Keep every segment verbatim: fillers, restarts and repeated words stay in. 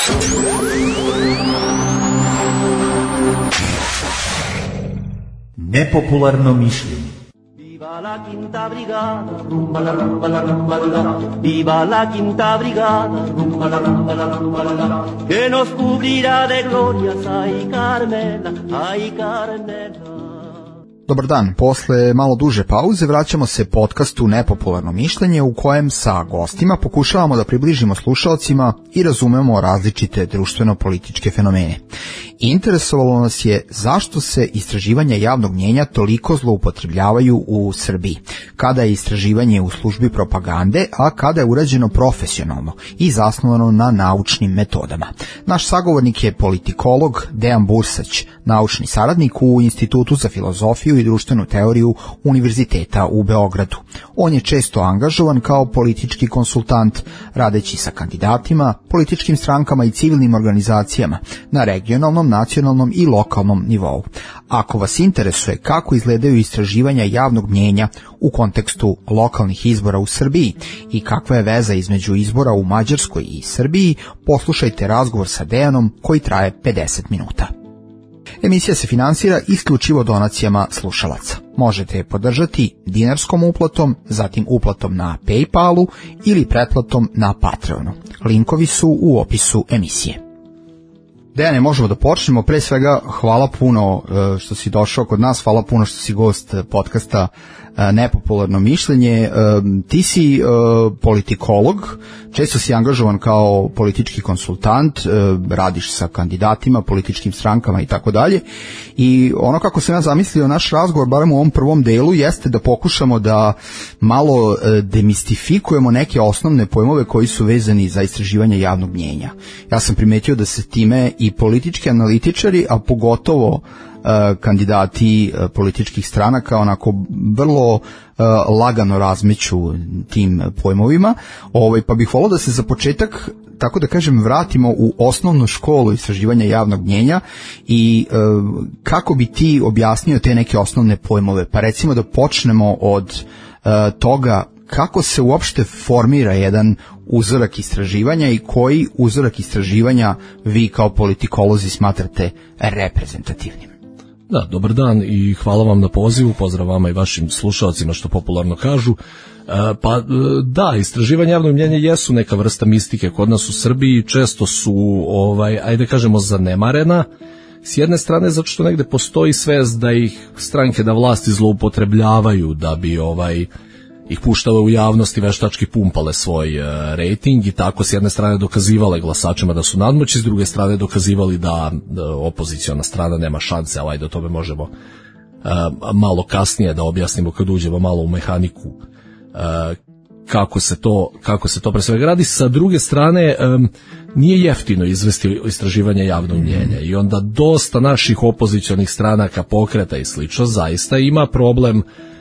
Nepopularno mišljenje. Viva la quinta brigada, rumba la rumba la rumba la, viva la quinta brigada, rumba la rumba la rumba la, que nos cubrirá de glorias, ay Carmela, ay Carmela. Dobar dan, posle malo duže pauze vraćamo se podcastu Nepopularno mišljenje u kojem sa gostima pokušavamo da približimo slušalcima i razumemo različite društveno-političke fenomene. Interesovalo nas je zašto se istraživanja javnog mnjenja toliko zloupotrebljavaju u Srbiji, kada je istraživanje u službi propagande, a kada je urađeno profesionalno i zasnovano na naučnim metodama. Naš sagovornik je politikolog Dejan Bursać, naučni saradnik u Institutu za filozofiju i društvenu teoriju Univerziteta u Beogradu. On je često angažovan kao politički konsultant, radeći sa kandidatima, političkim strankama i civilnim organizacijama na regionalnom, nacionalnom i lokalnom nivou. Ako vas interesuje kako izgledaju istraživanja javnog mnjenja u kontekstu lokalnih izbora u Srbiji i kakva je veza između izbora u Mađarskoj i Srbiji, poslušajte razgovor sa Dejanom koji traje pedeset minuta. Emisija se finansira isključivo donacijama slušalaca. Možete je podržati dinarskom uplatom, zatim uplatom na PayPalu ili pretplatom na Patreonu. Linkovi su u opisu emisije. Dejane, možemo da počnemo. Pre svega, hvala puno što si došao kod nas, hvala puno što si gost podcasta Nepopularno mišljenje. Ti si politikolog, često si angažovan kao politički konsultant, radiš sa kandidatima, političkim strankama i tako dalje. I ono kako sam ja zamislio naš razgovor, barem u ovom prvom delu, jeste da pokušamo da malo demistifikujemo neke osnovne pojmove koji su vezani za istraživanje javnog mnjenja. Ja sam primetio da se time i politički analitičari, a pogotovo kandidati političkih stranaka onako vrlo uh, lagano razmeću tim pojmovima. Ovaj, pa bih volio da se za početak, tako da kažem, vratimo u osnovnu školu istraživanja javnog mnjenja i uh, kako bi ti objasnio te neke osnovne pojmove. Pa recimo da počnemo od uh, toga kako se uopšte formira jedan uzorak istraživanja i koji uzorak istraživanja vi kao politikolozi smatrate reprezentativnim. Da, dobar dan i hvala vam na pozivu, pozdrav vama i vašim slušalcima što popularno kažu. E, pa da, istraživanje javnog mnjenja jesu neka vrsta mistike kod nas u Srbiji, često su, ovaj, ajde kažemo, zanemarena. S jedne strane zato što negde postoji svest da ih stranke da vlasti zloupotrebljavaju da bi ovaj ih puštale u javnosti, veštački pumpale svoj uh, rejting i tako s jedne strane dokazivale glasačima da su nadmoćni, s druge strane dokazivali da, da opoziciona strana nema šanse, ali ajde o tome možemo uh, malo kasnije da objasnimo kad uđemo malo u mehaniku uh, kako se to kako se to pre svega radi. Sa druge strane um, nije jeftino izvesti istraživanje javnog mnjenja i onda dosta naših opozicionih stranaka, pokreta i slično zaista ima problem uh,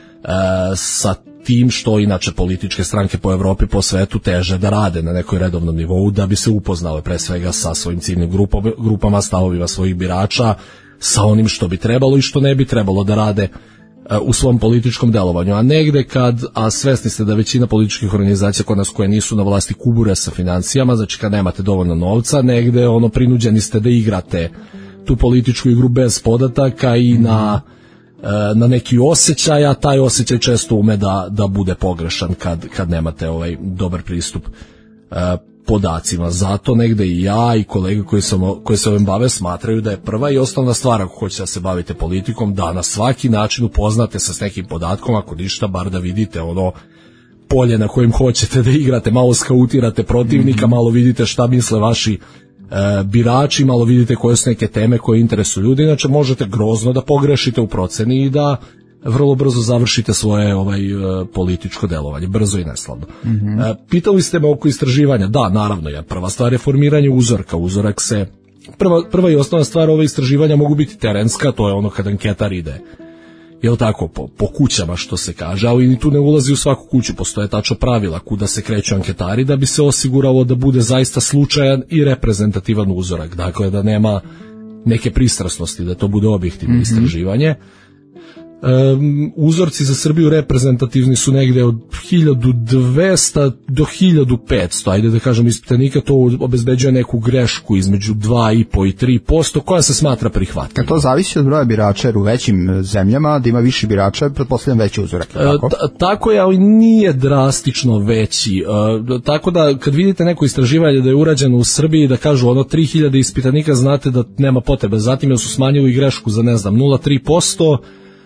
sa tim što inače političke stranke po Evropi, po svetu teže da rade na nekoj redovnom nivou da bi se upoznale pre svega sa svojim ciljnim grupama, grupama, stavovima svojih birača, sa onim što bi trebalo i što ne bi trebalo da rade uh, u svom političkom delovanju. A negde kad, a svesni ste da većina političkih organizacija kod nas koje nisu na vlasti kubure sa financijama, znači kad nemate dovoljno novca, negde ono prinuđeni ste da igrate tu političku igru bez podataka i na na neki osjećaj, a taj osjećaj često ume da, da bude pogrešan kad, kad nemate ovaj dobar pristup uh, podacima. Zato negde i ja i kolege koji, sam, koji se ovim bave smatraju da je prva i osnovna stvar ako hoćete da se bavite politikom, da na svaki način upoznate se s nekim podatkom, ako ništa, bar da vidite ono polje na kojem hoćete da igrate, malo skautirate protivnika, malo vidite šta misle vaši E, birači, malo vidite koje su neke teme koje interesuju ljudi, inače možete grozno da pogrešite u proceni i da vrlo brzo završite svoje ovaj e, političko delovanje, brzo i neslavno. Mm-hmm. E, pitali ste me oko istraživanja, da, naravno, ja, prva stvar je formiranje uzorka, uzorak se, prva, prva i osnovna stvar ove istraživanja mogu biti terenska, to je ono kad anketar ide, jel tako, po, po kućama što se kaže, ali ni tu ne ulazi u svaku kuću, postoje tačno pravila kuda se kreću anketari da bi se osiguralo da bude zaista slučajan i reprezentativan uzorak, dakle da nema neke pristrasnosti, da to bude objektivno mm-hmm. istraživanje. Um, uzorci za Srbiju reprezentativni su negde od hiljadu dvesta do hiljadu petsto, ajde da kažem ispitanika, to obezbeđuje neku grešku između dva i po i tri posto koja se smatra prihvatljiva. To zavisi od broja birača, jer u većim zemljama da ima više birača, pretpostavljam veći uzorak. Tako? E, tako je, ali nije drastično veći. E, tako da kad vidite neko istraživanje da je urađeno u Srbiji, da kažu ono tri hiljade ispitanika, znate da nema potrebe. Zatim jer su smanjili grešku za ne znam nula zarez tri posto,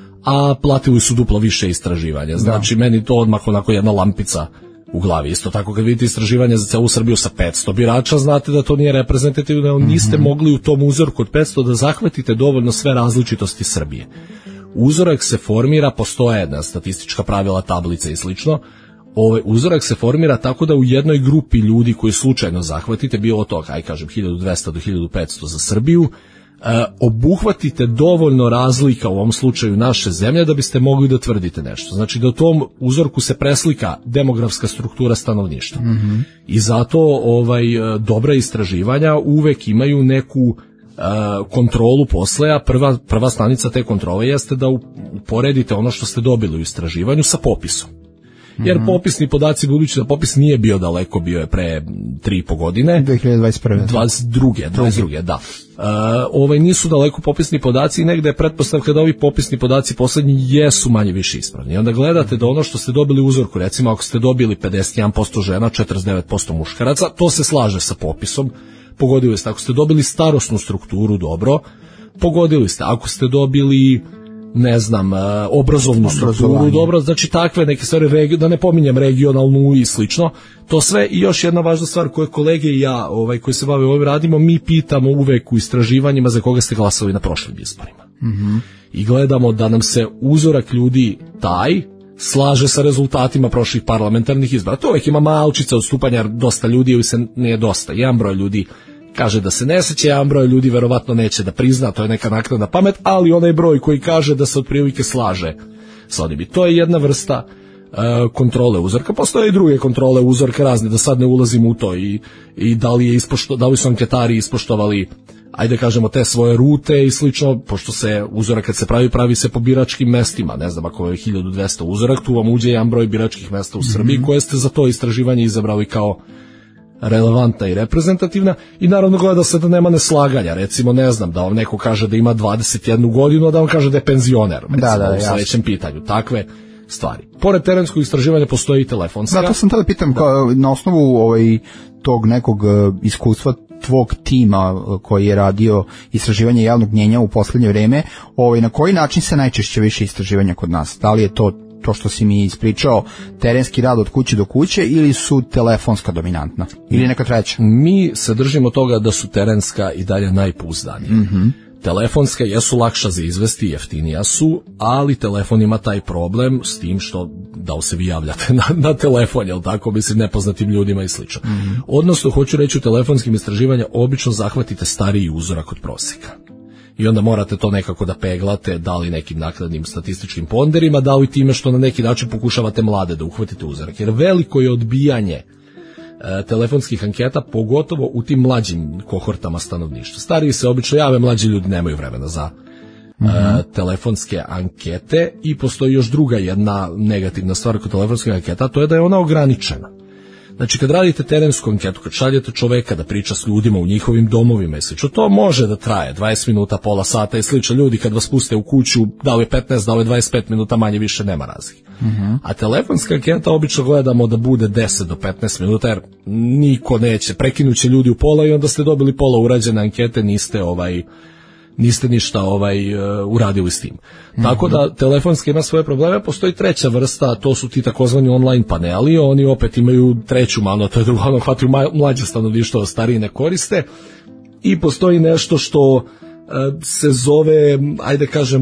a platili su duplo više istraživanja. Znači, da. Meni to odmah onako jedna lampica u glavi. Isto tako kad vidite istraživanje za celu Srbiju sa petsto birača, znate da to nije reprezentativno, niste mm-hmm. mogli u tom uzorku od petsto da zahvatite dovoljno sve različitosti Srbije. Uzorak se formira, postoje jedna statistička pravila, tablice i slično. Ovaj uzorak se formira tako da u jednoj grupi ljudi koji slučajno zahvatite, bilo to, aj kažem, hiljadu dvesta do hiljadu petsto za Srbiju, E, obuhvatite dovoljno razlika u ovom slučaju naše zemlje da biste mogli da tvrdite nešto. Znači da u tom uzorku se preslika demografska struktura stanovništva. Mm-hmm. I zato ovaj dobra istraživanja uvek imaju neku e, kontrolu posle, a prva, prva stanica te kontrole jeste da uporedite ono što ste dobili u istraživanju sa popisom. Jer mm-hmm. popisni podaci, budući da popis nije bio daleko, bio je pre tri i po godine. dve hiljade dvadeset prve. dvadeset druge. dvadeset druge, da. Uh, ovaj nisu daleko popisni podaci i negde je pretpostavka da ovi popisni podaci poslednji jesu manje više ispravni. I onda gledate da ono što ste dobili u uzorku, recimo ako ste dobili pedeset jedan posto žena, četrdeset devet posto muškaraca, to se slaže sa popisom. Pogodili ste. Ako ste dobili starosnu strukturu, dobro, pogodili ste. Ako ste dobili ne znam, obrazovnu strukturu, dobro, znači takve neke stvari, da ne pominjem regionalnu i slično, to sve. I još jedna važna stvar koju kolege i ja, ovaj, koji se bave ovim radimo, mi pitamo uvek u istraživanjima za koga ste glasali na prošlim izborima. Mm-hmm. I gledamo da nam se uzorak ljudi taj slaže sa rezultatima prošlih parlamentarnih izbora. To uvek ima malčica odstupanja, jer dosta ljudi, ili se nije dosta, jedan broj ljudi kaže da se ne seća, jedan broj ljudi verovatno neće da prizna, to je neka naknadna pamet, ali onaj broj koji kaže da se otprilike slaže sa onim. I to je jedna vrsta uh, kontrole uzorka. Postoje i druge kontrole uzorka razne, da sad ne ulazimo u to i, i da li je ispošto, da li su anketari ispoštovali, ajde kažemo, te svoje rute i slično, pošto se uzorak kad se pravi, pravi se po biračkim mestima. Ne znam, ako je hiljadu dvesta uzorak, tu vam uđe jedan broj biračkih mesta u Srbiji, mm-hmm. koje ste za to istraživanje izabrali kao relevantna i reprezentativna, i naravno gleda se da nema neslaganja, recimo ne znam, da vam neko kaže da ima dvadeset jednu godinu, a da vam kaže da je penzioner, recimo, da, da, u sledećem pitanju, takve stvari. Pored terenskog istraživanja postoji i telefonska. Da, to sam tada pitam, da. Kao, na osnovu ovaj, tog nekog iskustva tvog tima koji je radio istraživanje javnog mnjenja u poslednje vreme, ovaj, na koji način se najčešće više istraživanja kod nas? Da li je to to što si mi ispričao, terenski rad od kuće do kuće, ili su telefonska dominantna? Ili neka treća? Mi se držimo toga da su terenska i dalje najpouzdanija. Mm-hmm. Telefonska jesu lakša za izvesti, jeftinija su, ali telefon ima taj problem s tim što da li se vi javljate na, na telefon, jel tako, mislim, nepoznatim ljudima i slično. Mm-hmm. Odnosno, hoću reći, u telefonskim istraživanja obično zahvatite stariji uzorak od proseka. I onda morate to nekako da peglate, da li nekim naknadnim statističkim ponderima, da li time što na neki način pokušavate mlade da uhvatite uzorak. Jer veliko je odbijanje e, telefonskih anketa, pogotovo u tim mlađim kohortama stanovništva. Stariji se obično jave, mlađi ljudi nemaju vremena za e, mm-hmm. telefonske ankete. I postoji još druga jedna negativna stvar kod telefonskih anketa, to je da je ona ograničena. Znači, kad radite terensku anketu, kad šaljete čoveka da priča s ljudima u njihovim domovima i slično, to može da traje dvadeset minuta, pola sata i slično. Ljudi kad vas puste u kuću, da li je petnaest, da li je dvadeset pet minuta, manje više nema razlike. Uh-huh. A telefonska anketa obično gledamo da bude deset do petnaest minuta, jer niko neće, prekinuće ljudi u pola i onda ste dobili pola urađene ankete, niste ovaj... niste ništa ovaj uh, uradili s tim. Mm-hmm. Tako da telefonski ima svoje probleme. Postoji treća vrsta, to su ti takozvani online paneli, oni opet imaju treću manu, to je drugo, ono hvataju mlađe stanovništvo, stariji ne koriste. I postoji nešto što uh, se zove, ajde kažemo,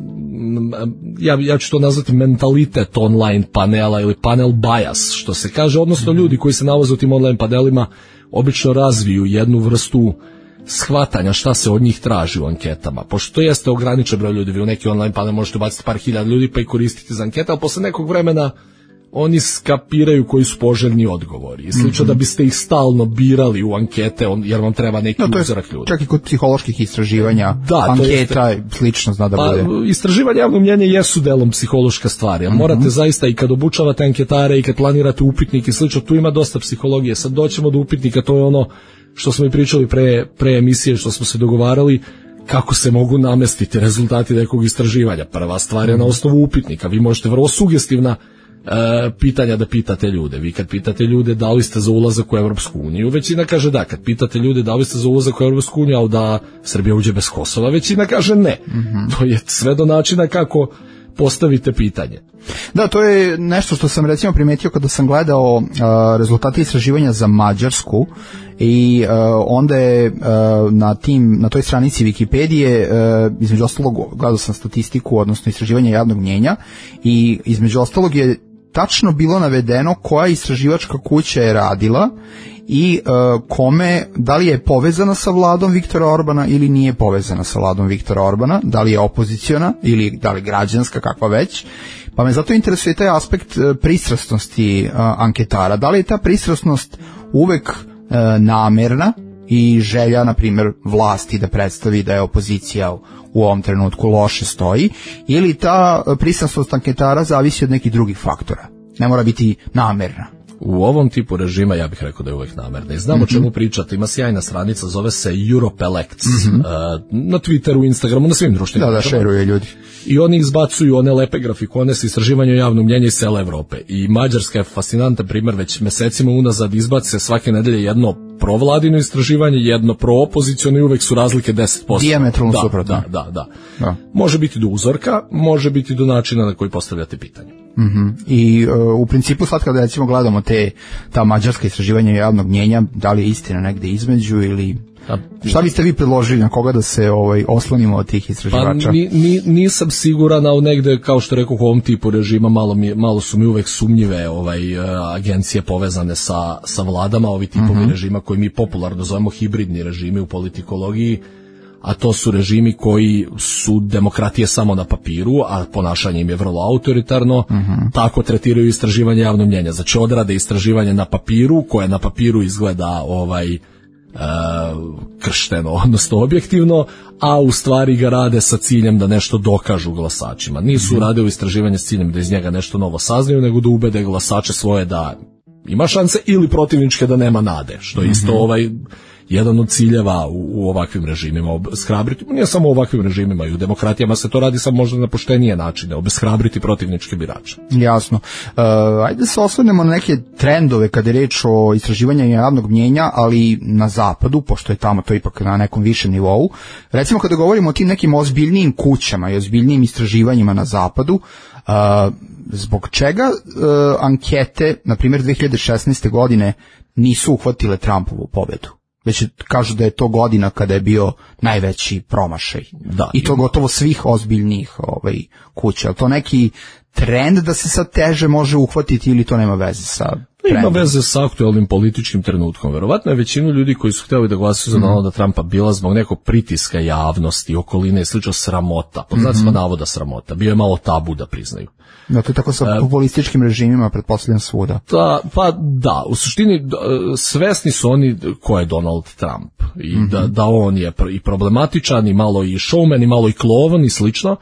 ja, ja ću to nazvati mentalitet online panela ili panel bias, što se kaže, odnosno mm-hmm. ljudi koji se nalaze u tim online panelima obično razviju jednu vrstu shvatanja šta se od njih traži u anketama, pošto to jeste ograničen broj ljudi, vi u neki online panel možete baciti par hiljada ljudi pa i koristiti za ankete, ali posle nekog vremena oni skapiraju koji su poželjni odgovori. I slično mm-hmm. da biste ih stalno birali u ankete, on, jer vam treba neki no, uzorak ljudi. Čak i kod psiholoških istraživanja, da, anketa je slično zna da pa, bude. Istraživanje javnog mnjenja jesu delom psihološka stvar. Mm-hmm. Morate zaista i kad obučavate anketare i kad planirate upitnik i slično, tu ima dosta psihologije. Sad doćemo do upitnika, to je ono što smo i pričali pre, pre emisije, što smo se dogovarali, kako se mogu namestiti rezultati nekog istraživanja. Prva stvar je na osnovu upitnika. Vi možete vrlo sugestivna e, pitanja da pitate ljude. Vi kad pitate ljude da li ste za ulazak u Evropsku uniju, većina kaže da. Kad pitate ljude da li ste za ulazak u Evropsku uniju, ali da Srbija uđe bez Kosova, većina kaže ne. Mm-hmm. To je sve do načina kako postavite pitanje. Da, to je nešto što sam recimo primetio kada sam gledao uh, rezultate istraživanja za Mađarsku i uh, onda je uh, na tim na toj stranici Wikipedije uh, između ostalog gledao sam statistiku, odnosno istraživanje javnog mnjenja i između ostalog je tačno bilo navedeno koja istraživačka kuća je radila i uh, kome, da li je povezana sa vladom Viktora Orbana ili nije povezana sa vladom Viktora Orbana, da li je opoziciona ili da li građanska, kakva već. Pa me zato interesuje taj aspekt uh, pristrasnosti uh, anketara. Da li je ta pristrasnost uvek uh, namerna i želja, na primjer, vlasti da predstavi da je opozicija u ovom trenutku loše stoji, ili ta pristrasnost anketara zavisi od nekih drugih faktora? Ne mora biti namerna. U ovom tipu režima ja bih rekao da je uvek namerna. I znamo o mm-hmm. čemu pričate. Ima sjajna stranica, zove se Europelects. Mm-hmm. Uh, na Twitteru, Instagramu, na svim društvenim. Da, da, šeruje ljudi. I oni izbacuju one lepe grafikone sa istraživanjem javnog mnjenja iz cele Evrope. I Mađarska je fascinantan primjer, već mesecima unazad izbace svake nedelje jedno provladino istraživanje, jedno proopozicijono i uvek su razlike deset posto. Dijametralno da, suprotno. Da, da, da, da. Može biti do uzorka, može biti do načina na koji postavljate pitanje. Mm-hmm. I uh, u principu sad kada recimo gledamo te, ta mađarska istraživanja javnog mnjenja, da li je istina negde između ili... A, šta biste vi predložili, na koga da se ovaj oslonimo od tih istraživača? Pa ni, ni, nisam siguran, ali negde, kao što rekao, u ovom tipu režima malo, mi, malo su mi uvek sumnjive ovaj, agencije povezane sa, sa vladama, ovi tipovi uh-huh. režima koji mi popularno zovemo hibridni režimi u politikologiji, a to su režimi koji su demokratije samo na papiru, a ponašanje im je vrlo autoritarno, uh-huh. tako tretiraju istraživanje javnog mnjenja. Znači odrade istraživanje na papiru, koje na papiru izgleda ovaj Uh, kršteno, odnosno objektivno, a u stvari ga rade sa ciljem da nešto dokažu glasačima. Nisu mm-hmm. radili istraživanje s ciljem da iz njega nešto novo saznaju, nego da ubede glasače svoje da ima šanse ili protivničke da nema nade, što je isto mm-hmm. ovaj jedan od ciljeva u, u ovakvim režimima, obeshrabriti, nije samo u ovakvim režimima, i u demokratijama se to radi samo možda na poštenije načine, obeshrabriti protivničke birače. Jasno. Uh, ajde se osvrnemo na neke trendove kada je reč o istraživanju javnog mnjenja, ali na zapadu, pošto je tamo to ipak na nekom višem nivou. Recimo kada govorimo o tim nekim ozbiljnijim kućama i ozbiljnijim istraživanjima na zapadu, uh, zbog čega uh, ankete, na primjer dve hiljade šesnaeste. godine, nisu uhvatile Trumpovu pobedu? Već kažu da je to godina kada je bio najveći promašaj. Da, I to gotovo svih ozbiljnih ovaj, kuća. To neki trend da se sad teže može uhvatiti ili to nema veze sa trendom? Ima veze sa aktualnim političkim trenutkom. Verovatno je većinu ljudi koji su htjeli da glasuju za Donalda mm-hmm. Trumpa bila zbog nekog pritiska javnosti, okoline i slično sramota. Po znacima mm-hmm. navoda sramota. Bio je malo tabu da priznaju. Da, to je tako sa populističkim režimima, pretpostavljam svuda. Da, pa da, u suštini svesni su oni ko je Donald Trump i mm-hmm. da, da on je i problematičan i malo i showman i malo i klovan i slično,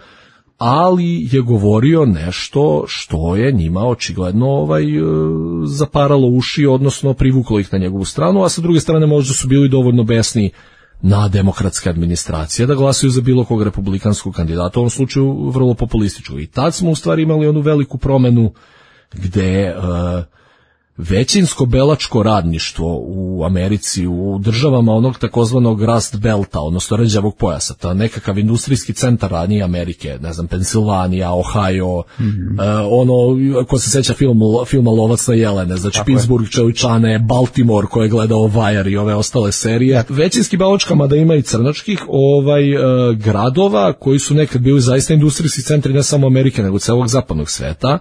ali je govorio nešto što je njima očigledno ovaj, zaparalo uši, odnosno privuklo ih na njegovu stranu, a sa druge strane možda su bili dovoljno besni na demokratske administracije da glasuju za bilo kog republikanskog kandidata, u ovom slučaju vrlo populističkog. I tad smo u stvari imali onu veliku promenu gde uh, većinsko belačko radništvo u Americi, u državama onog takozvanog Rust Belta, odnosno rđavog pojasa, ta nekakav industrijski centar ranije Amerike, ne znam, Pensilvanija, Ohio, mm-hmm. uh, ono, ko se seća film, filma Lovac na jelene, znači tako Pittsburgh, Čeličane, Baltimore, koje je gledao Wire i ove ostale serije. Ja. Većinski belačka, mada ima i crnačkih, ovaj, uh, gradova koji su nekad bili zaista industrijski centri ne samo Amerike, nego celog zapadnog sveta,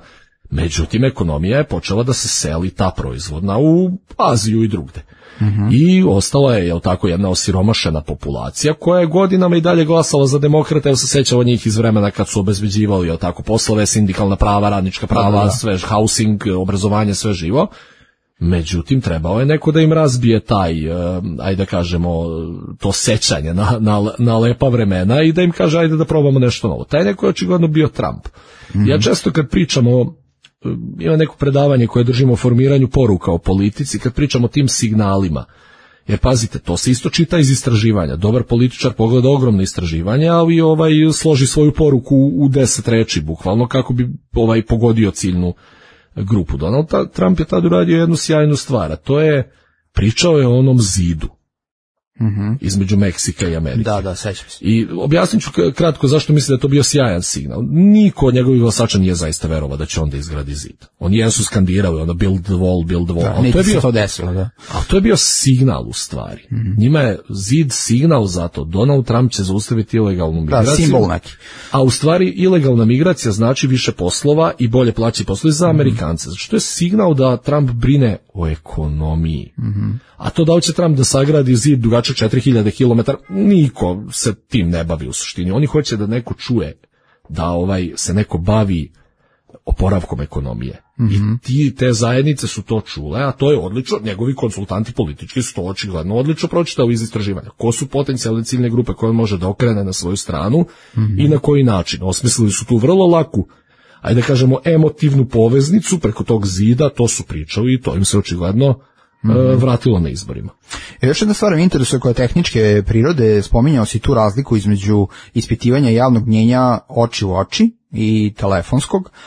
Međutim, ekonomija je počela da se seli ta proizvodna u Aziju i drugde. Mm-hmm. I ostala je, jel tako, jedna osiromašena populacija koja je godinama i dalje glasala za demokrate, evo se sećamo njih iz vremena kad su obezbeđivali, jel tako, poslove, sindikalna prava, radnička prava, da, da. sve, housing, obrazovanje, sve živo. Međutim, trebao je neko da im razbije taj, ajde da kažemo, to sećanje na, na, na lepa vremena i da im kaže, ajde da probamo nešto novo. Taj neko je očigledno bio Trump. Mm-hmm. Ja često kad pričamo, ima neko predavanje koje držimo o formiranju poruka o politici, kad pričamo o tim signalima, jer pazite, to se isto čita iz istraživanja. Dobar političar pogleda ogromno istraživanje, ali ovaj složi svoju poruku u deset reči, bukvalno, kako bi ovaj pogodio ciljnu grupu. Donald Trump je tad uradio jednu sjajnu stvar, a to je, pričao je o onom zidu. Mm-hmm. Između Meksika i Amerike. Da, da, sećam se. I objasnit ću kratko zašto mislim da je to bio sjajan signal. Niko od njegovih glasača nije zaista verovao da će onda izgradi zid. Oni jesu skandirali, ono build the wall, build the wall. Da, to je bio to desilo, da. A to je bio signal u stvari. Mm-hmm. Njima je zid signal zato. Donald Trump će zaustaviti ilegalnu migraciju. Da, simbol neki. A u stvari ilegalna migracija znači više poslova i bolje plaći poslovi za Amerikance. Znači to je signal da Trump brine o ekonomiji. Mm-hmm. A to da li će Trump da sagradi zid dugačak četiri hiljade kilometara, niko se tim ne bavi u suštini. Oni hoće da neko čuje da ovaj se neko bavi oporavkom ekonomije. Mm-hmm. I ti, te zajednice su to čule, a to je odlično, njegovi konsultanti politički su to očigledno odlično pročitali iz istraživanja. Ko su potencijalne ciljne grupe koje može da okrene na svoju stranu mm-hmm. i na koji način. Osmislili su tu vrlo laku, ajde da kažemo, emotivnu poveznicu preko tog zida, to su pričali i to im se očigledno Mm-hmm. vratilo na izborima. E, još jedna stvar me interesuje koja je tehničke prirode, spominjao si tu razliku između ispitivanja javnog mnjenja oči u oči i telefonskog, uh,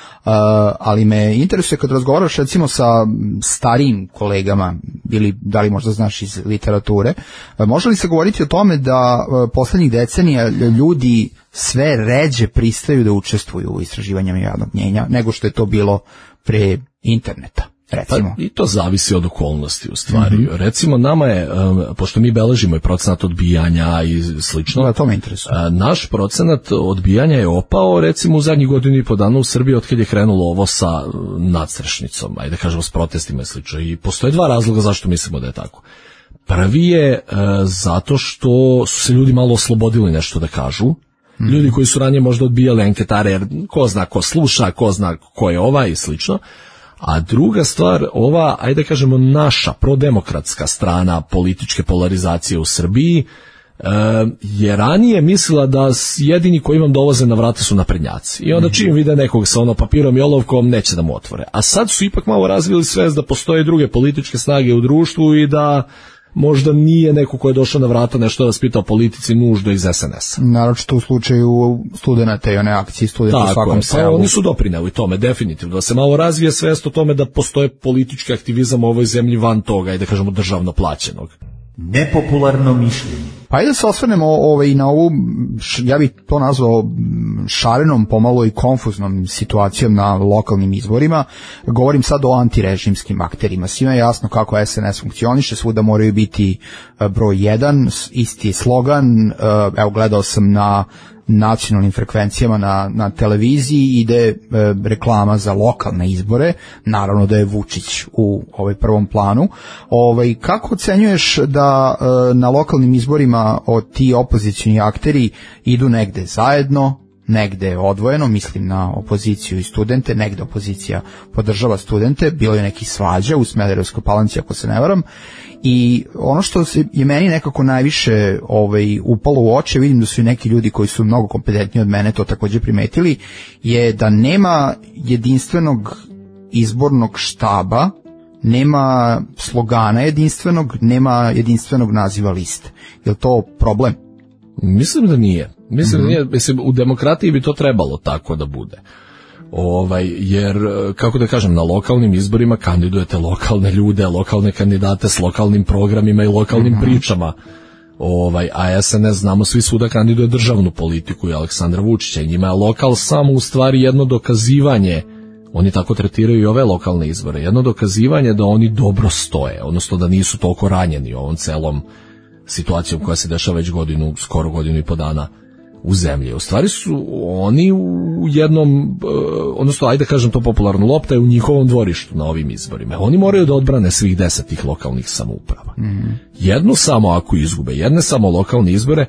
ali me interesuje kad razgovaraš recimo sa starijim kolegama, ili da li možda znaš iz literature, uh, može li se govoriti o tome da uh, poslednjih decenija ljudi sve ređe pristaju da učestvuju u istraživanjima javnog mnjenja nego što je to bilo pre interneta? Recimo. Pa, i to zavisi od okolnosti u stvari. Mm-hmm. Recimo nama je, um, pošto mi beležimo i procenat odbijanja i slično, da, to me interesuje. Uh, naš procenat odbijanja je opao recimo u zadnjih godinu i po dana u Srbiji od kad je krenulo ovo sa nadstrešnicom, ajde kažemo s protestima i slično. I postoje dva razloga zašto mislimo da je tako. Prvi je uh, zato što su se ljudi malo oslobodili nešto da kažu. Mm-hmm. Ljudi koji su ranije možda odbijali anketare, jer ko zna ko sluša, ko zna ko je ovaj i slično. A druga stvar, ova, ajde kažemo, naša prodemokratska strana političke polarizacije u Srbiji e, je ranije mislila da jedini koji vam dolaze na vrata su naprednjaci. I onda čim vide nekog sa ono papirom i olovkom, neće da mu otvore. A sad su ipak malo razvili svest da postoje druge političke snage u društvu i da možda nije neko ko je došao na vrata nešto da vas pita o politici nužno iz es en es a. Naročito u slučaju studenata i one akcije studenta u svakom selu. Pa oni su doprineli tome, definitivno. Da se malo razvije svest o tome da postoje politički aktivizam u ovoj zemlji van toga i da kažemo državno plaćenog. Nepopularno mišljenje. Pa ajde da se osvrnemo ovaj, na ovu, ja bih to nazvao šarenom, pomalo i konfuznom situacijom na lokalnim izborima. Govorim sad o antirežimskim akterima. Svima je jasno kako es en es funkcioniše, svuda moraju biti broj jedan, isti slogan. Evo, gledao sam na nacionalnim frekvencijama na, na televiziji ide e, reklama za lokalne izbore, naravno da je Vučić u ovaj prvom planu. Ovaj, kako ocenjuješ da e, na lokalnim izborima od ti opozicioni akteri idu negde zajedno, negde odvojeno, mislim na opoziciju i studente, negde opozicija podržava studente, bilo je neki svađa u Smederevskoj Palanci ako se ne varam. I ono što je meni nekako najviše ovaj, upalo u oči, vidim da su i neki ljudi koji su mnogo kompetentniji od mene to također primetili, je da nema jedinstvenog izbornog štaba, nema slogana jedinstvenog, nema jedinstvenog naziva liste. Je li to problem? Mislim da nije. Mislim mm-hmm. da nije. Mislim, u demokratiji bi to trebalo tako da bude. Ovaj, jer, kako da kažem, na lokalnim izborima kandidujete lokalne ljude, lokalne kandidate s lokalnim programima i lokalnim mm-hmm. pričama. Ovaj, a es en es, znamo svi svuda kandiduje državnu politiku i Aleksandra Vučića i njima je lokal samo u stvari jedno dokazivanje, oni tako tretiraju i ove lokalne izbore, jedno dokazivanje da oni dobro stoje, odnosno da nisu toliko ranjeni ovom celom situacijom koja se dešava već godinu, skoro godinu i po dana u zemlji. U stvari su oni u jednom, odnosno ajde kažem to popularno, lopta je u njihovom dvorištu na ovim izborima. Oni moraju da odbrane svih deset tih lokalnih samouprava. Mm. Jednu samo ako izgube, jedne samo lokalne izbore,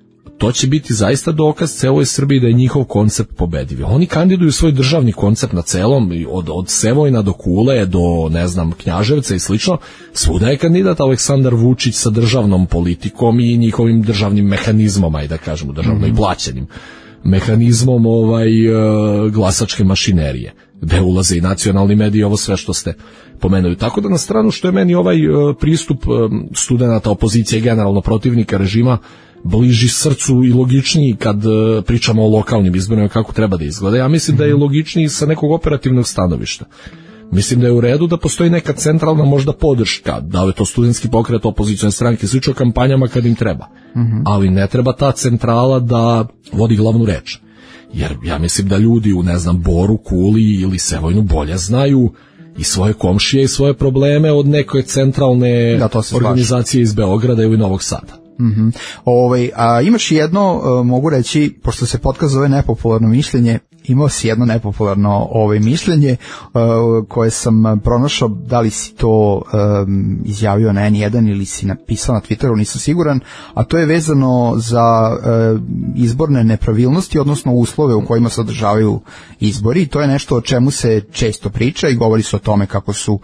to će biti zaista dokaz celoj Srbiji da je njihov koncept pobediv. Oni kandiduju svoj državni koncept na celom, od, od Sevojna do Kule, do, ne znam, Knjaževca i slično. Svuda je kandidat Aleksandar Vučić sa državnom politikom i njihovim državnim mehanizmom, ajde da kažemo, državno i plaćenim mehanizmom ovaj, glasačke mašinerije, gde ulaze i nacionalni mediji, ovo sve što ste pomenuli. Tako da na stranu što je meni ovaj pristup studenata opozicije i generalno protivnika režima bliži srcu i logičniji kad pričamo o lokalnim izborima kako treba da izgleda. Ja mislim da je logičniji sa nekog operativnog stanovišta. Mislim da je u redu da postoji neka centralna možda podrška, da li je to studentski pokret, opozicione stranke, slično kampanjama kad im treba. Mm-hmm. Ali ne treba ta centrala da vodi glavnu reč. Jer ja mislim da ljudi u, ne znam, Boru, Kuli ili Sevojnu bolje znaju i svoje komšije i svoje probleme od neke centralne da, organizacije iz Beograda ili Novog Sada. Mm-hmm. Ovaj, a imaš jedno, uh, mogu reći, pošto se podcast zove Nepopularno mišljenje, imao si jedno nepopularno ovaj, mišljenje uh, koje sam pronašao, da li si to um, izjavio na en jedan ili si napisao na Twitteru, nisam siguran, a to je vezano za uh, izborne nepravilnosti, odnosno uslove u kojima se održavaju izbori. To je nešto o čemu se često priča i govori se o tome kako su uh,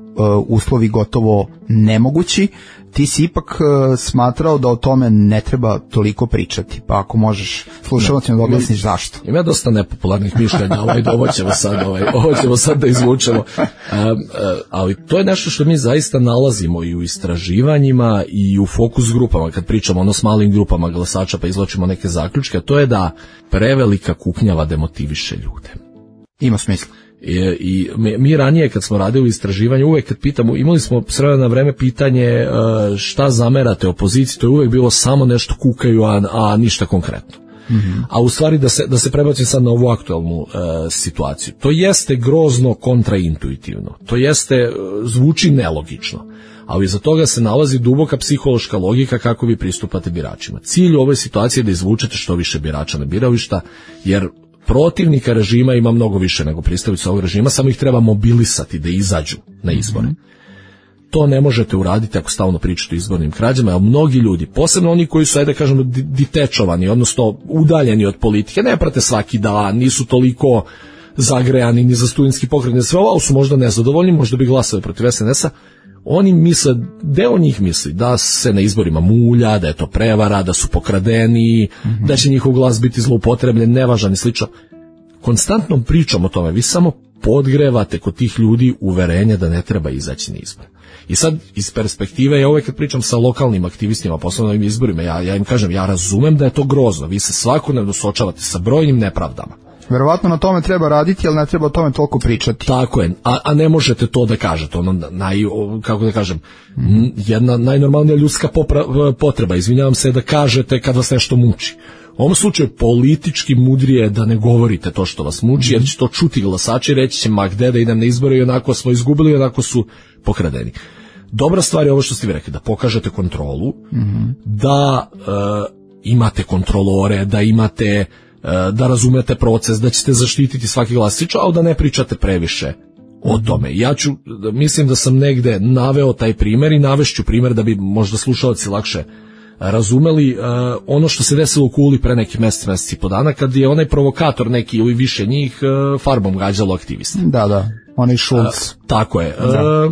uslovi gotovo nemogući. Ti si ipak uh, smatrao da o tome ne treba toliko pričati, pa ako možeš slušalcima da objasniš zašto. Ima dosta nepopularnih mišljenja, ovaj, ovo ćemo sad, ovaj, ovo ćemo sad da izvučemo. Um, uh, ali to je nešto što mi zaista nalazimo i u istraživanjima i u fokus grupama, kad pričamo ono s malim grupama glasača pa izvlačimo neke zaključke, to je da prevelika kuknjava demotiviše ljude. Ima smisla. I, i mi ranije kad smo radili istraživanje, uvek kad pitamo, imali smo s vremena na vreme pitanje šta zamerate opoziciji, to je uvek bilo samo nešto kukaju, a, a ništa konkretno. Mm-hmm. A u stvari da se, da se prebacim sad na ovu aktualnu uh, situaciju, to jeste grozno kontraintuitivno, to jeste, uh, zvuči nelogično, ali iza toga se nalazi duboka psihološka logika kako vi pristupate biračima. Cilj ove situacije je da izvučete što više birača na birališta, jer protivnika režima ima mnogo više nego pristalica ovog režima, samo ih treba mobilisati da izađu na izbore. Mm-hmm. To ne možete uraditi ako stalno pričate o izbornim krađama, a mnogi ljudi, posebno oni koji su, ajde kažemo, ditečovani, odnosno udaljeni od politike, ne prate svaki dan, nisu toliko zagrejani ni za studentski pokret, ne sve ovo, ali su možda nezadovoljni, možda bi glasali protiv es en es-a, oni misle, deo njih misli da se na izborima mulja, da je to prevara, da su pokradeni, mm-hmm. da će njihov glas biti zloupotrebljen, nevažan i slično. Konstantnom pričom o tome vi samo podgrevate kod tih ljudi uverenje da ne treba izaći na izbor. I sad iz perspektive, ja uvek kad pričam sa lokalnim aktivistima, posebno na ovim izborima, ja, ja im kažem, ja razumem da je to grozno, vi se svakodnevno suočavate sa brojnim nepravdama. Verovatno na tome treba raditi, ali ne treba o tome toliko pričati. Tako je, a, a ne možete to da kažete, ono naj, kako da kažem, mm. jedna najnormalnija ljudska popra, potreba, izvinjavam se, da kažete kad vas nešto muči. U ovom slučaju politički mudrije je da ne govorite to što vas muči, mm. jer će to čuti glasači, reći će, ma gde da idem na izbore, i onako smo izgubili, i onako su pokradeni. Dobra stvar je ovo što ste vi rekli, da pokažete kontrolu, mm. da e, imate kontrolore, da imate da razumete proces, da ćete zaštititi svaki glasić, ali da ne pričate previše o tome. Ja ću, mislim da sam negde naveo taj primer i navešću primer da bi možda slušalci lakše razumeli uh, ono što se desilo u Kuli pre nekih mesec, meseci po dana, kad je onaj provokator neki ili više njih uh, farbom gađalo aktiviste. Da, da. Onaj Šulc. Uh, tako je. Uh,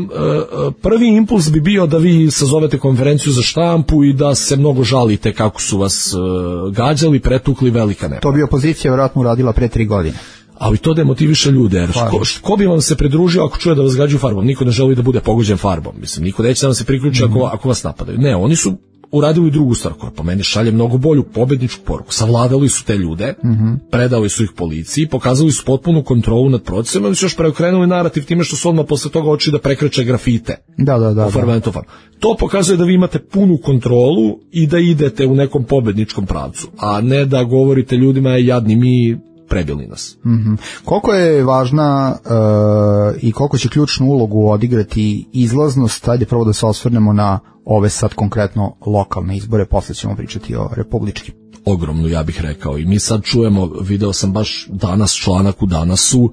uh, prvi impuls bi bio da vi sazovete konferenciju za štampu i da se mnogo žalite kako su vas uh, gađali, pretukli, velika nepravda. To bi opozicija vjerojatno uradila pre tri godine. Ali to demotiviše ljude, jer ko, ko bi vam se pridružio ako čuje da vas gađaju farbom? Niko ne želi da bude pogođen farbom. Mislim, niko neće da vam se priključi mm-hmm. ako, ako vas napadaju. Ne, oni su uradili drugu stvar koja po meni šalje mnogo bolju pobedničku poruku. Savladali su te ljude, mm-hmm. predali su ih policiji, pokazali su potpunu kontrolu nad procesom, oni su još preokrenuli narativ time što su odmah posle toga oči da prekreće grafite. Da, da, da. da. To pokazuje da vi imate punu kontrolu i da idete u nekom pobedničkom pravcu, a ne da govorite ljudima jadni mi, prebili nas. Mm-hmm. Koliko je važna uh, i koliko će ključnu ulogu odigrati izlaznost, ajde prvo da se osvrnemo na ove sad konkretno lokalne izbore, posle ćemo pričati o republičkim. ogromnu, ja bih rekao. I mi sad čujemo, video sam baš danas članak u Danasu,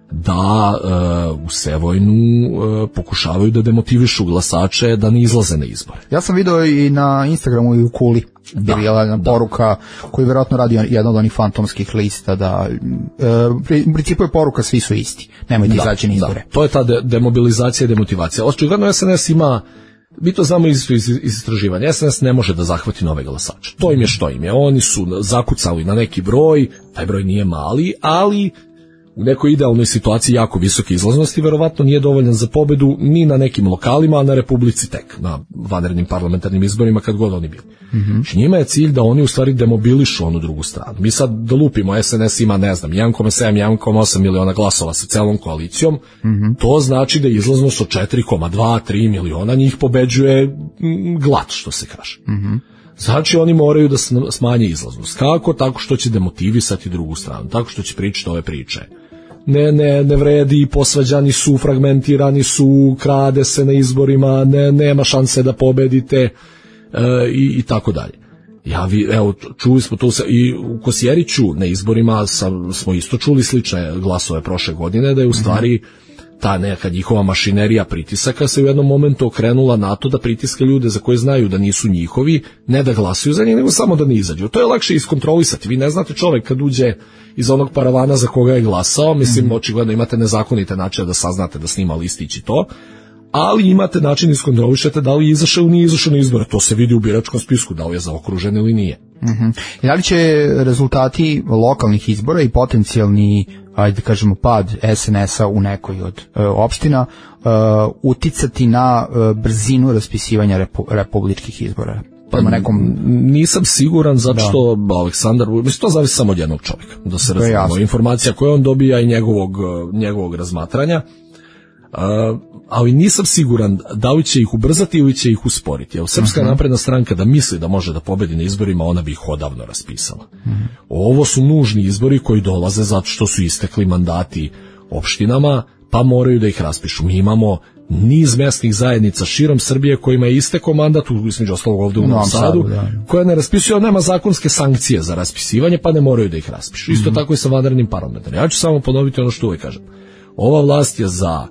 da uh, u Sevojnu uh, pokušavaju da demotivišu glasače da ne izlaze na izbore. Ja sam video i na Instagramu i u Kuli, gdje je bila jedna poruka koju vjerojatno radi jedna od onih fantomskih lista, da uh, u principu je poruka svi su isti, nemojte da, izaći na izbore. Da. To je ta de- demobilizacija i demotivacija. Očigledno S N S ima, mi to znamo iz, iz, iz istraživanja, S N S ne može da zahvati nove glasače. To im je što im je. Oni su zakucali na neki broj, taj broj nije mali, ali u nekoj idealnoj situaciji jako visoke izlaznosti, verovatno nije dovoljan za pobedu ni na nekim lokalima, a na Republici tek, na vanrednim parlamentarnim izborima kad god oni bili. Mm-hmm. Njima je cilj da oni u stvari demobilišu onu drugu stranu. Mi sad da lupimo, S N S ima, ne znam, jedan zarez sedam, jedan zarez osam miliona glasova sa celom koalicijom, mm-hmm. to znači da je izlaznost od četiri zarez dva, tri miliona njih pobeđuje glad, što se kaže. Mm-hmm. Znači oni moraju da smanje izlaznost. Kako? Tako što će demotivisati drugu stranu, tako što će pričati ove priče. Ne, ne, ne vredi, posvađani su, fragmentirani su, krade se na izborima, ne, nema šanse da pobedite e, i, i tako dalje. Ja vi, evo, čuli smo to i u Kosjeriću na izborima sam, smo isto čuli slične glasove prošle godine, da je u stvari ta neka njihova mašinerija pritisaka se u jednom momentu okrenula na to da pritiska ljude za koje znaju da nisu njihovi, ne da glasuju za njih, nego samo da ne izađu. To je lakše iskontrolisati. Vi ne znate čovjek kad uđe iz onog paravana za koga je glasao, mislim, mm-hmm. očigledno imate nezakonite načine da saznate da snima listić i to, ali imate način iskontrolišete da li je izašao ili nije izašao na izbore. To se vidi u biračkom spisku, da li je zaokružen ili nije. Mm-hmm. I da li će rezultati lokalnih izbora i potencijalni, ajde da kažemo, pad S N S-a u nekoj od e, opština e, uticati na e, brzinu raspisivanja repu, republičkih izbora? Pa nekom... nisam siguran zato što da. Aleksandar, mislim, to zavisi samo od jednog čovjeka, da se razumemo. Informacija koju on dobija i njegovog, njegovog razmatranja, uh, ali nisam siguran da li će ih ubrzati ili će ih usporiti. Jer Srpska uh-huh. napredna stranka da misli da može da pobedi na izborima, ona bi ih odavno raspisala. Uh-huh. Ovo su nužni izbori koji dolaze zato što su istekli mandati opštinama, pa moraju da ih raspišu. Mi imamo niz mesnih zajednica širom Srbije kojima je istekao mandat, između ostalog ovdje u Novom Sadu, koja ne raspisuju, nema zakonske sankcije za raspisivanje, pa ne moraju da ih raspišu. Isto mm-hmm. tako i sa vanrednim parlamentarnim. Ja ću samo ponoviti ono što uvijek kažem. Ova vlast je za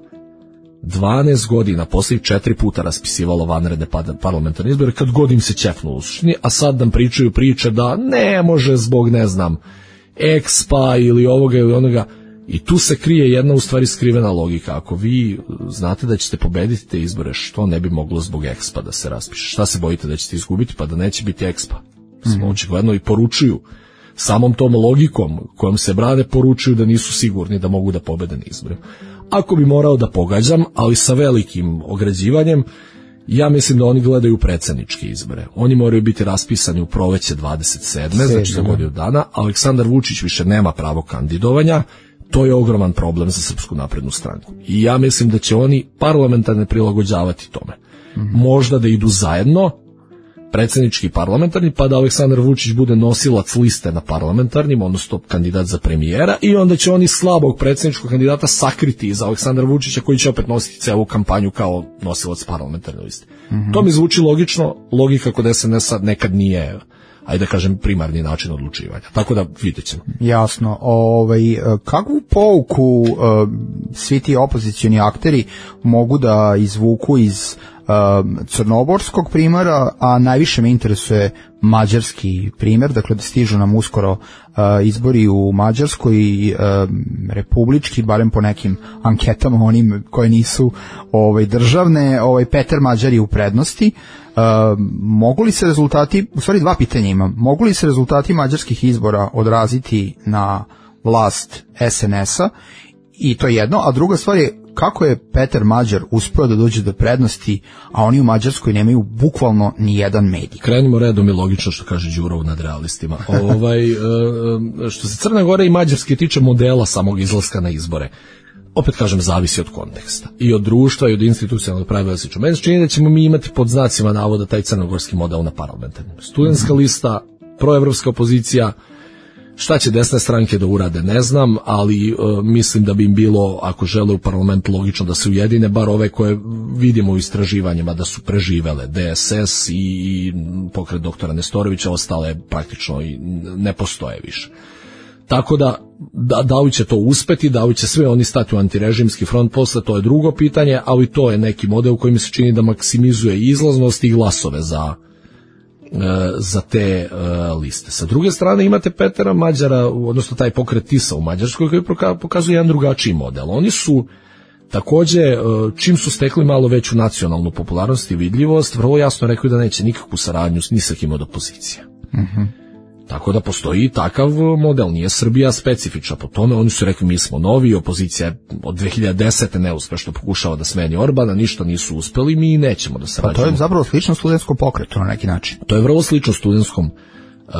dvanaest godina posljednjih četiri puta raspisivala vanredne parlamentarne izbore kad god im se ćefnulo u suštini, a sad nam pričaju priče da ne može zbog, ne znam, ekspa ili ovoga ili onoga. I tu se krije jedna u stvari skrivena logika. Ako vi znate da ćete pobediti te izbore, što ne bi moglo zbog ekspa da se raspiše? Šta se bojite da ćete izgubiti pa da neće biti ekspa? Mm-hmm. Očigledno i poručuju. Samom tom logikom kojom se brane poručuju da nisu sigurni da mogu da pobede na izborima. Ako bi morao da pogađam, ali sa velikim ograđivanjem, ja mislim da oni gledaju predsjedničke izbore. Oni moraju biti raspisani u proleće dvadeset sedme, znači za godinu dana. Aleksandar Vučić više nema pravo kandidovanja. To je ogroman problem za Srpsku naprednu stranku. I ja mislim da će oni parlamentarne prilagođavati tome. Mm-hmm. Možda da idu zajedno, predsjednički i parlamentarni, pa da Aleksandar Vučić bude nosilac liste na parlamentarnim, odnosno kandidat za premijera, i onda će oni slabog predsjedničkog kandidata sakriti iza Aleksandra Vučića, koji će opet nositi celu kampanju kao nosilac parlamentarne liste. Mm-hmm. To mi zvuči logično, logika kod S N S-a nekad nije, ajde da kažem, primarni način odlučivanja. Tako da vidjet ćemo. Jasno. Ovaj, kakvu pouku uh, svi ti opozicioni akteri mogu da izvuku iz uh, crnogorskog primjera, a najviše me interesuje mađarski primjer, dakle da stižu nam uskoro uh, izbori u Mađarskoj i uh, republički, barem po nekim anketama onim koje nisu ovaj, državne, ovaj, Peter Mađar je u prednosti. Uh, mogu li se rezultati, u stvari dva pitanja imam, mogu li se rezultati mađarskih izbora odraziti na vlast S N S-a, i to je jedno, a druga stvar je kako je Peter Mađar uspeo da dođe do prednosti, a oni u Mađarskoj nemaju bukvalno ni jedan medij. Krenimo redom i logično što kaže Đurov nad realistima. ovaj, što se Crne Gore i Mađarske tiče modela samog izlaska na izbore, opet kažem, zavisi od konteksta i od društva i od institucionalnog pravila. Meni se čini da ćemo mi imati pod znacima navoda taj crnogorski model na parlamentarnim. Studentska lista, proevropska opozicija, Šta će desne stranke da urade, ne znam, ali uh, mislim da bi im bilo, ako žele u parlament, logično da se ujedine, bar ove koje vidimo u istraživanjima da su preživele, D S S i pokret doktora Nestorovića, ostale praktično i ne postoje više. Tako da, da, da li će to uspeti, da li će sve oni stati u antirežimski front posle, to je drugo pitanje, ali to je neki model koji mi se čini da maksimizuje izlaznost i glasove za za te uh, liste. Sa druge strane imate Petera Mađara, odnosno taj pokret Tisa u Mađarskoj koji pokazuje jedan drugačiji model. Oni su takođe, uh, čim su stekli malo veću nacionalnu popularnost i vidljivost, vrlo jasno rekli da neće nikakvu saradnju ni sa kim od opozicije. Mhm. Tako da postoji takav model, nije Srbija specifična po tome, oni su rekli mi smo novi, opozicija od dve hiljade desete neuspešno pokušava da smeni Orbana, ništa nisu uspeli, mi nećemo da sarađujemo. Pa to je zapravo slično studentskom pokretu na neki način. To je vrlo slično studentskom uh,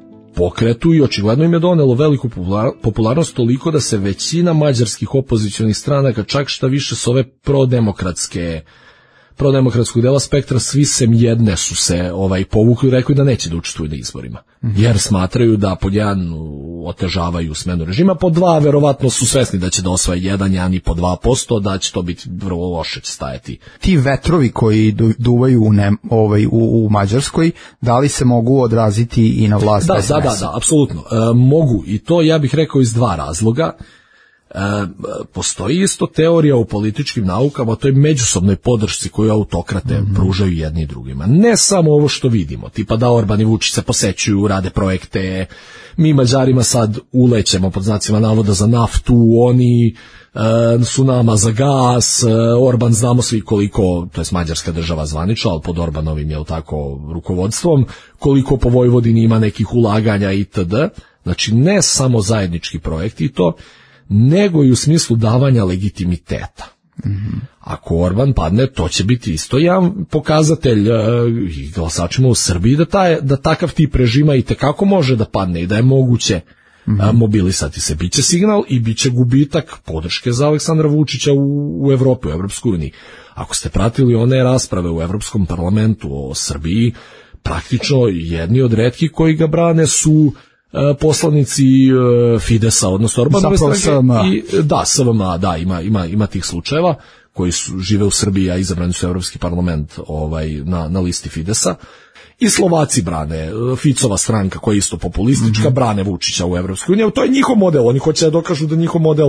pokretu i očigledno im je donelo veliku popularnost toliko da se većina mađarskih opozicionih stranaka, čak šta više s ove prodemokratske prodemokratskog dela spektra, svi sem jedne su se ovaj povukli i rekli da neće da učestvuju na izborima. Mm-hmm. Jer smatraju da pod jedan otežavaju smenu režima, pod dva verovatno su svesni da će da osvaje jedan, jedan i po dva posto, da će to biti vrlo loše će stajati. Ti vetrovi koji duvaju u, ne, ovaj, u, u Mađarskoj, da li se mogu odraziti i na vlast? Da, da, da, da, apsolutno. E, mogu i to ja bih rekao iz dva razloga. E, postoji isto teorija u političkim naukama o toj međusobnoj podršci koju autokrate mm-hmm. pružaju jedni i drugima. Ne samo ovo što vidimo, tipa da Orban i Vučić se posećuju, rade projekte, mi Mađarima sad ulećemo pod znacima navoda za naftu, oni e, su nama za gas, e, Orban znamo svi koliko, to je mađarska država zvanična, ali pod Orbanovim je tako rukovodstvom, koliko po Vojvodini ima nekih ulaganja itd. Znači ne samo zajednički projekti i to, nego i u smislu davanja legitimiteta. Mm-hmm. Ako Orban padne, to će biti isto jedan pokazatelj uh, glasačima u Srbiji da, taj, da takav tip režima i tekako može da padne i da je moguće mm-hmm. uh, mobilisati se. Biće signal i biće gubitak podrške za Aleksandra Vučića u, u Evropi, u Evropskoj uniji. Ako ste pratili one rasprave u Evropskom parlamentu o Srbiji, praktično jedni od retkih koji ga brane su poslanici Fidesa, odnosno Orbanove stranke i da, S V M A, da, ima, ima, ima tih slučajeva koji su, žive u Srbiji, a izabrani su Evropski parlament ovaj, na, na listi Fidesa. I Slovaci brane, Ficova stranka koja je isto populistička, mm-hmm. brane Vučića u Evropskoj uniji. To je njihov model, oni hoće da dokažu da njihov model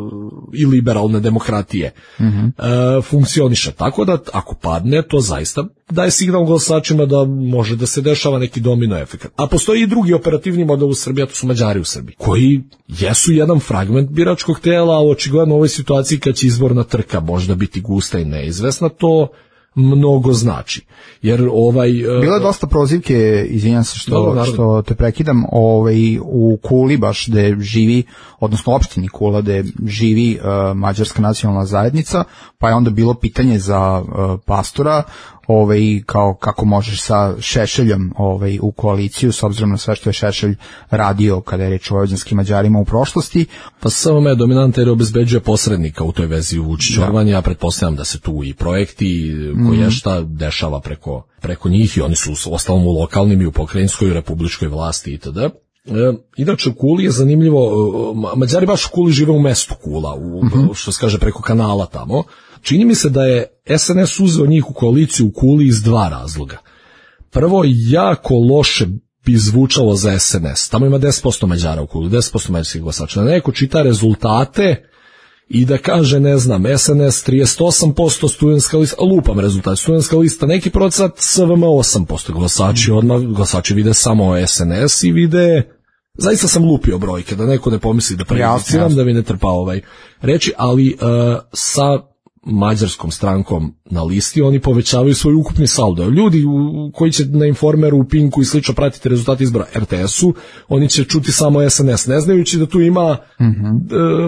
i liberalne demokratije mm-hmm. e, funkcioniše. Tako da ako padne, to zaista daje signal glasačima da može da se dešava neki domino efekat. A postoji i drugi operativni model u Srbiji, a to su Mađari u Srbiji, koji jesu jedan fragment biračkog tela, ali očigledno u ovoj situaciji kad će izborna trka možda biti gusta i neizvesna, to mnogo znači. Jer ovaj bilo je dosta prozivke, izvinjam se što dobro, što te prekidam, ovaj u Kuli baš gde živi, odnosno opštini Kula gde živi uh, mađarska nacionalna zajednica, pa je onda bilo pitanje za uh, pastora, ovaj kao kako možeš sa Šešeljom ovaj u koaliciju s obzirom na sve što je Šešelj radio kada je reč o vojvođanskim Mađarima u prošlosti. Pa samo me dominanta jer obezbeđuje posrednika u toj vezi Vučić Orban, ja pretpostavljam da se tu i projekti koji je šta dešava preko preko njih i oni su ostalom u lokalnim i u pokrajinskoj i republičkoj vlasti itd. E, inače u Kuli je zanimljivo, Mađari baš u Kuli žive u mestu Kula, u, mm-hmm. što se kaže preko kanala tamo. Čini mi se da je S N S uzeo njih u koaliciju u Kuli iz dva razloga. Prvo, jako loše bi zvučalo za S N S. Tamo ima deset posto Mađara u Kuli, deset posto mađarskih glasača. Neko čita rezultate i da kaže, ne znam, S N S trideset osam posto, studentska lista, lupam rezultat, studentska lista neki procenat, S V M osam posto glasači, odmah glasači vide samo S N S i vide, zaista sam lupio brojke, da neko ne pomisli da prejudiciram, da mi ne trpa ovaj reči, ali uh, sa mađarskom strankom na listi, oni povećavaju svoj ukupni saldo. Ljudi u, koji će na Informeru, u Pinku i slično pratiti rezultate izbora R T S-u, oni će čuti samo S N S, ne znajući da tu ima mm-hmm.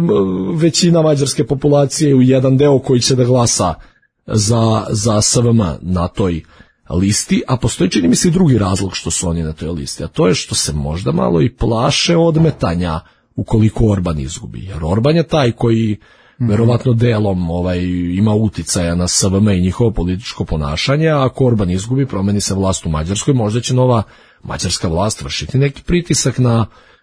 e, većina mađarske populacije u jedan deo koji će da glasa za, za S V M na toj listi, a postoji čini mi se i drugi razlog što su oni na toj listi, a to je što se možda malo i plaše odmetanja ukoliko Orban izgubi, jer Orban je taj koji verovatno delom ovaj, ima uticaja na S V M i njihovo političko ponašanje, a ako Orban izgubi, promeni se vlast u Mađarskoj, možda će nova mađarska vlast vršiti neki pritisak na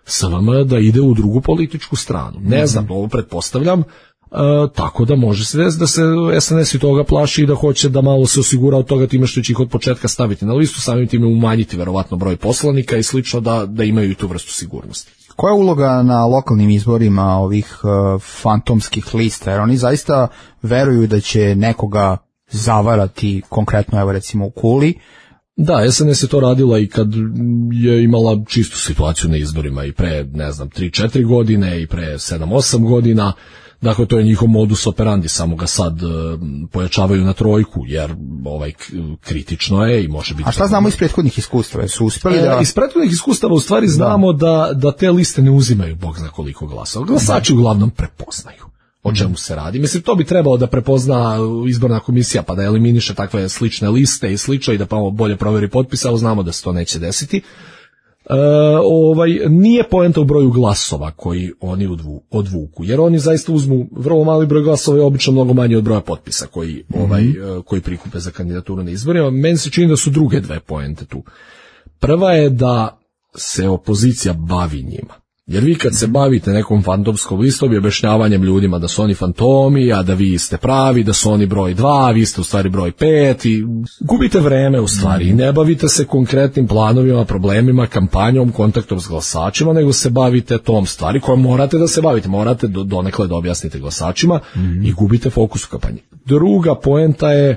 S V M da ide u drugu političku stranu. Ne znam, ovo pretpostavljam, Uh, tako da može se desiti da se S N S i toga plaši i da hoće da malo se osigura od toga time što će ih od početka staviti na listu, samim time umanjiti verovatno broj poslanika i slično, da, da imaju i tu vrstu sigurnosti. Koja je uloga na lokalnim izborima ovih uh, fantomskih lista? Jer oni zaista veruju da će nekoga zavarati, konkretno evo recimo u Kuli. Da, S N S je to radila i kad je imala čistu situaciju na izborima i pre, ne znam, tri četiri godine i pre sedam osam godina. Dakle, to je njihov modus operandi, samo ga sad uh, pojačavaju na trojku, jer ovaj kritično je i može biti... A šta znamo iz prethodnih iskustava? Su uspeli da... E, iz prethodnih iskustava u stvari znamo da. Da, da te liste ne uzimaju bog zna koliko glasova. Glasači da. Uglavnom prepoznaju o čemu se radi. Mislim, to bi trebalo da prepozna izborna komisija pa da eliminiše takve slične liste i slično i da pa bolje proveri potpisa, ali znamo da se to neće desiti. E, ovaj, nije poenta u broju glasova koji oni odvu, odvuku, jer oni zaista uzmu vrlo mali broj glasova i obično mnogo manje od broja potpisa koji, mm-hmm. ovaj, koji prikupe za kandidaturu na izborima. Meni se čini da su druge dve poente tu. Prva je da se opozicija bavi njima. Jer vi kad se bavite nekom fantomskom listom i objašnjavanjem ljudima da su oni fantomi, a da vi ste pravi, da su oni broj dva, vi ste u stvari broj pet i gubite vreme u stvari i ne bavite se konkretnim planovima, problemima, kampanjom, kontaktom s glasačima, nego se bavite tom stvari kojom morate da se bavite, morate do, donekle da objasnite glasačima mm-hmm. i gubite fokus u kampanji. Druga poenta je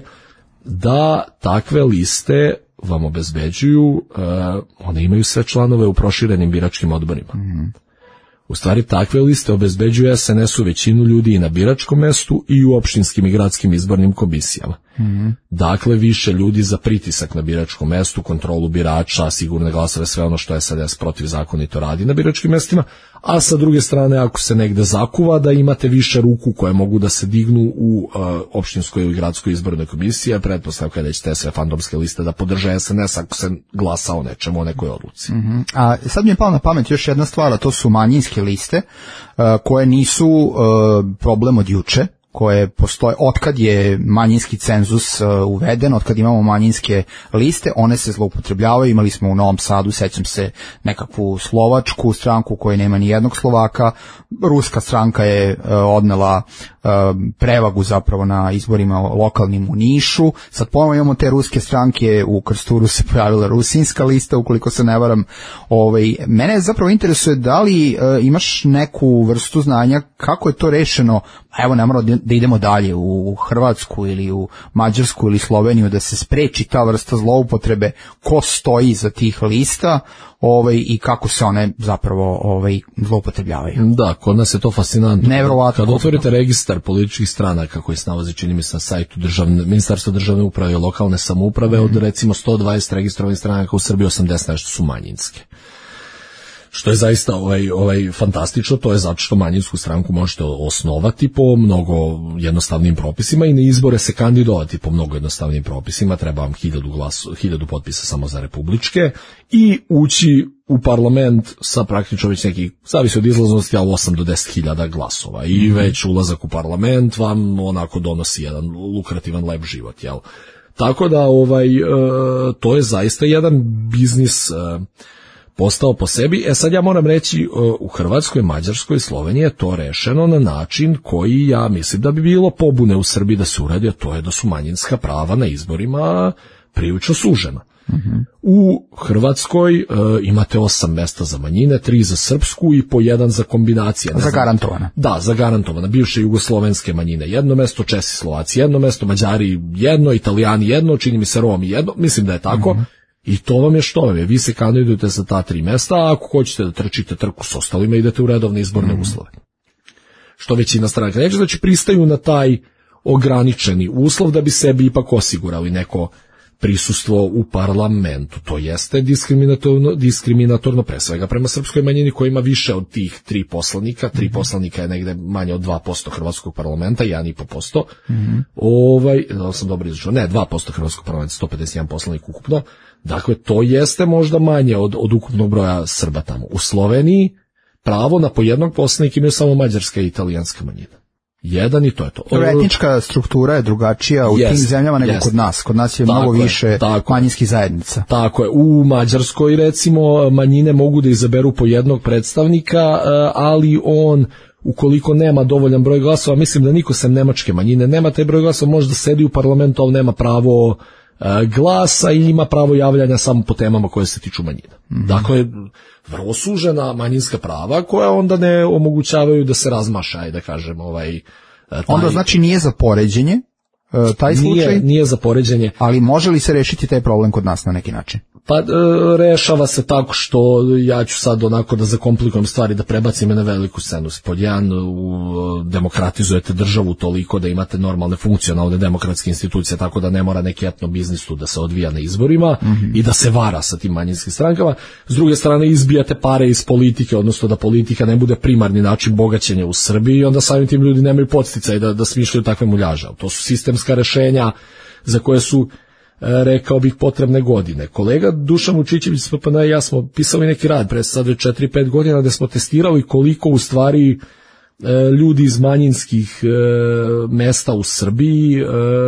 da takve liste vam obezbeđuju, uh, one imaju sve članove u proširenim biračkim odborima. Mm-hmm. U stvari takve liste obezbeđuju S N S-u većinu ljudi i na biračkom mestu i u opštinskim i gradskim izbornim komisijama. Mm-hmm. Dakle, više ljudi za pritisak na biračkom mestu, kontrolu birača, sigurne glasove, sve ono što S N S protivzakonito radi na biračkim mestima, a sa druge strane, ako se negde zakuva, da imate više ruku koje mogu da se dignu u uh, opštinskoj ili gradskoj izbornoj komisiji, a pretpostavka je da će te sve fantomske liste da podrže S N S ako se glasa o nečemu, o nekoj odluci. Mm-hmm. A sad mi je palo na pamet još jedna stvar, a to su manjinske liste, uh, koje nisu uh, problem od juče, koje postoje, otkad je manjinski cenzus uh, uveden, otkad imamo manjinske liste, one se zloupotrebljavaju. Imali smo u Novom Sadu, sećam se, nekakvu slovačku stranku koja nema ni jednog Slovaka, ruska stranka je uh, odnela uh, prevagu zapravo na izborima lokalnim u Nišu, sad ponovno imamo te ruske stranke, u Krsturu se pojavila rusinska lista, ukoliko se ne varam. Ovaj, mene zapravo interesuje da li uh, imaš neku vrstu znanja kako je to rešeno, evo ne mora da idemo dalje u Hrvatsku ili u Mađarsku ili Sloveniju, da se spreči ta vrsta zloupotrebe, ko stoji za tih lista, ovaj, i kako se one zapravo ovaj, zloupotrebljavaju. Da, kod nas je to fascinantno. Nevjerovatno. Kad otvorite registar političkih stranaka koji se nalazi, čini mi se, na sajtu državne, Ministarstva državne uprave i lokalne samouprave, mm. od recimo sto dvadeset registrovanih stranaka u Srbiji osamdeset nešto su manjinske. Što je zaista ovaj, ovaj fantastično, to je zato što manjinsku stranku možete osnovati po mnogo jednostavnim propisima i na izbore se kandidovati po mnogo jednostavnim propisima, treba vam hiljadu, glasu, hiljadu potpisa samo za republičke i ući u parlament sa praktično već neki, zavisi od izlaznosti, ali osam do deset hiljada glasova i mm-hmm. već ulazak u parlament vam onako donosi jedan lukrativan lep život, jel? Tako da ovaj, e, to je zaista jedan biznis e, postao po sebi. E sad ja moram reći, u Hrvatskoj, Mađarskoj i Sloveniji je to rešeno na način koji ja mislim da bi bilo pobune u Srbiji da se uradi, a to je da su manjinska prava na izborima prilično sužena. Mm-hmm. U Hrvatskoj uh, imate osam mesta za manjine, tri za srpsku i po jedan za kombinacije. Zagarantovana. Da, zagarantovana. Bivše jugoslovenske manjine jedno mesto, Česi, Slovaci jedno mesto, Mađari jedno, Italijani jedno, čini mi se Romi jedno, mislim da je tako. Mm-hmm. I to vam je što vam je, vi se kandidujete za ta tri mesta, a ako hoćete da trčite trku s ostalima, idete u redovne izborne mm. uslove. Što većina stranaka neće, znači pristaju na taj ograničeni uslov da bi sebi ipak osigurali neko prisustvo u parlamentu. To jeste diskriminatorno, diskriminatorno pre svega prema srpskoj manjini koja ima više od tih tri poslanika. Tri mm-hmm. poslanika je negde manje od dva posto hrvatskog parlamenta, jedan i po posto. Mm-hmm. Ovaj, da sam dobro izračunao, ne, dva posto hrvatskog parlamenta, sto pedeset jedan poslanik ukupno. Dakle, to jeste možda manje od, od ukupnog broja Srba tamo. U Sloveniji pravo na po jednog poslanika imaju samo mađarska i italijanska manjina. jedan i to je to. Etnička struktura je drugačija u jest, tim zemljama nego jest. kod nas. Kod nas je tako mnogo je, više manjinskih zajednica. Tako je. U Mađarskoj, recimo, manjine mogu da izaberu po jednog predstavnika, ali on, ukoliko nema dovoljan broj glasova, mislim da niko sem nemačke manjine nema taj broj glasova, može da sedi u parlamentu, ali nema pravo glasa i ima pravo javljanja samo po temama koje se tiču manjina. Mm-hmm. Dakle, vrlo sužena manjinska prava koja onda ne omogućavaju da se razmaša i da kažem ovaj... Taj... Onda znači nije za poređenje taj slučaj? Nije, nije za poređenje. Ali može li se rešiti taj problem kod nas na neki način? Pa rešava se tako što ja ću sad onako da zakomplikujem stvari, da prebacim je na veliku scenu. Pod jedan, demokratizujete državu toliko da imate normalne funkcionalne demokratske institucije, tako da ne mora neki etno biznis tu da se odvija na izborima mm-hmm. i da se vara sa tim manjinskim strankama. S druge strane, izbijate pare iz politike, odnosno da politika ne bude primarni način bogaćenja u Srbiji i onda samim tim ljudi nemaju podsticaj da, da smišljaju takve muljaže. To su sistemska rešenja za koje su, rekao bih, potrebne godine. Kolega Dušan Vučićević s P P N i ja smo pisali neki rad pre sad već četiri pet godina gde smo testirali koliko u stvari ljudi iz manjinskih mesta u Srbiji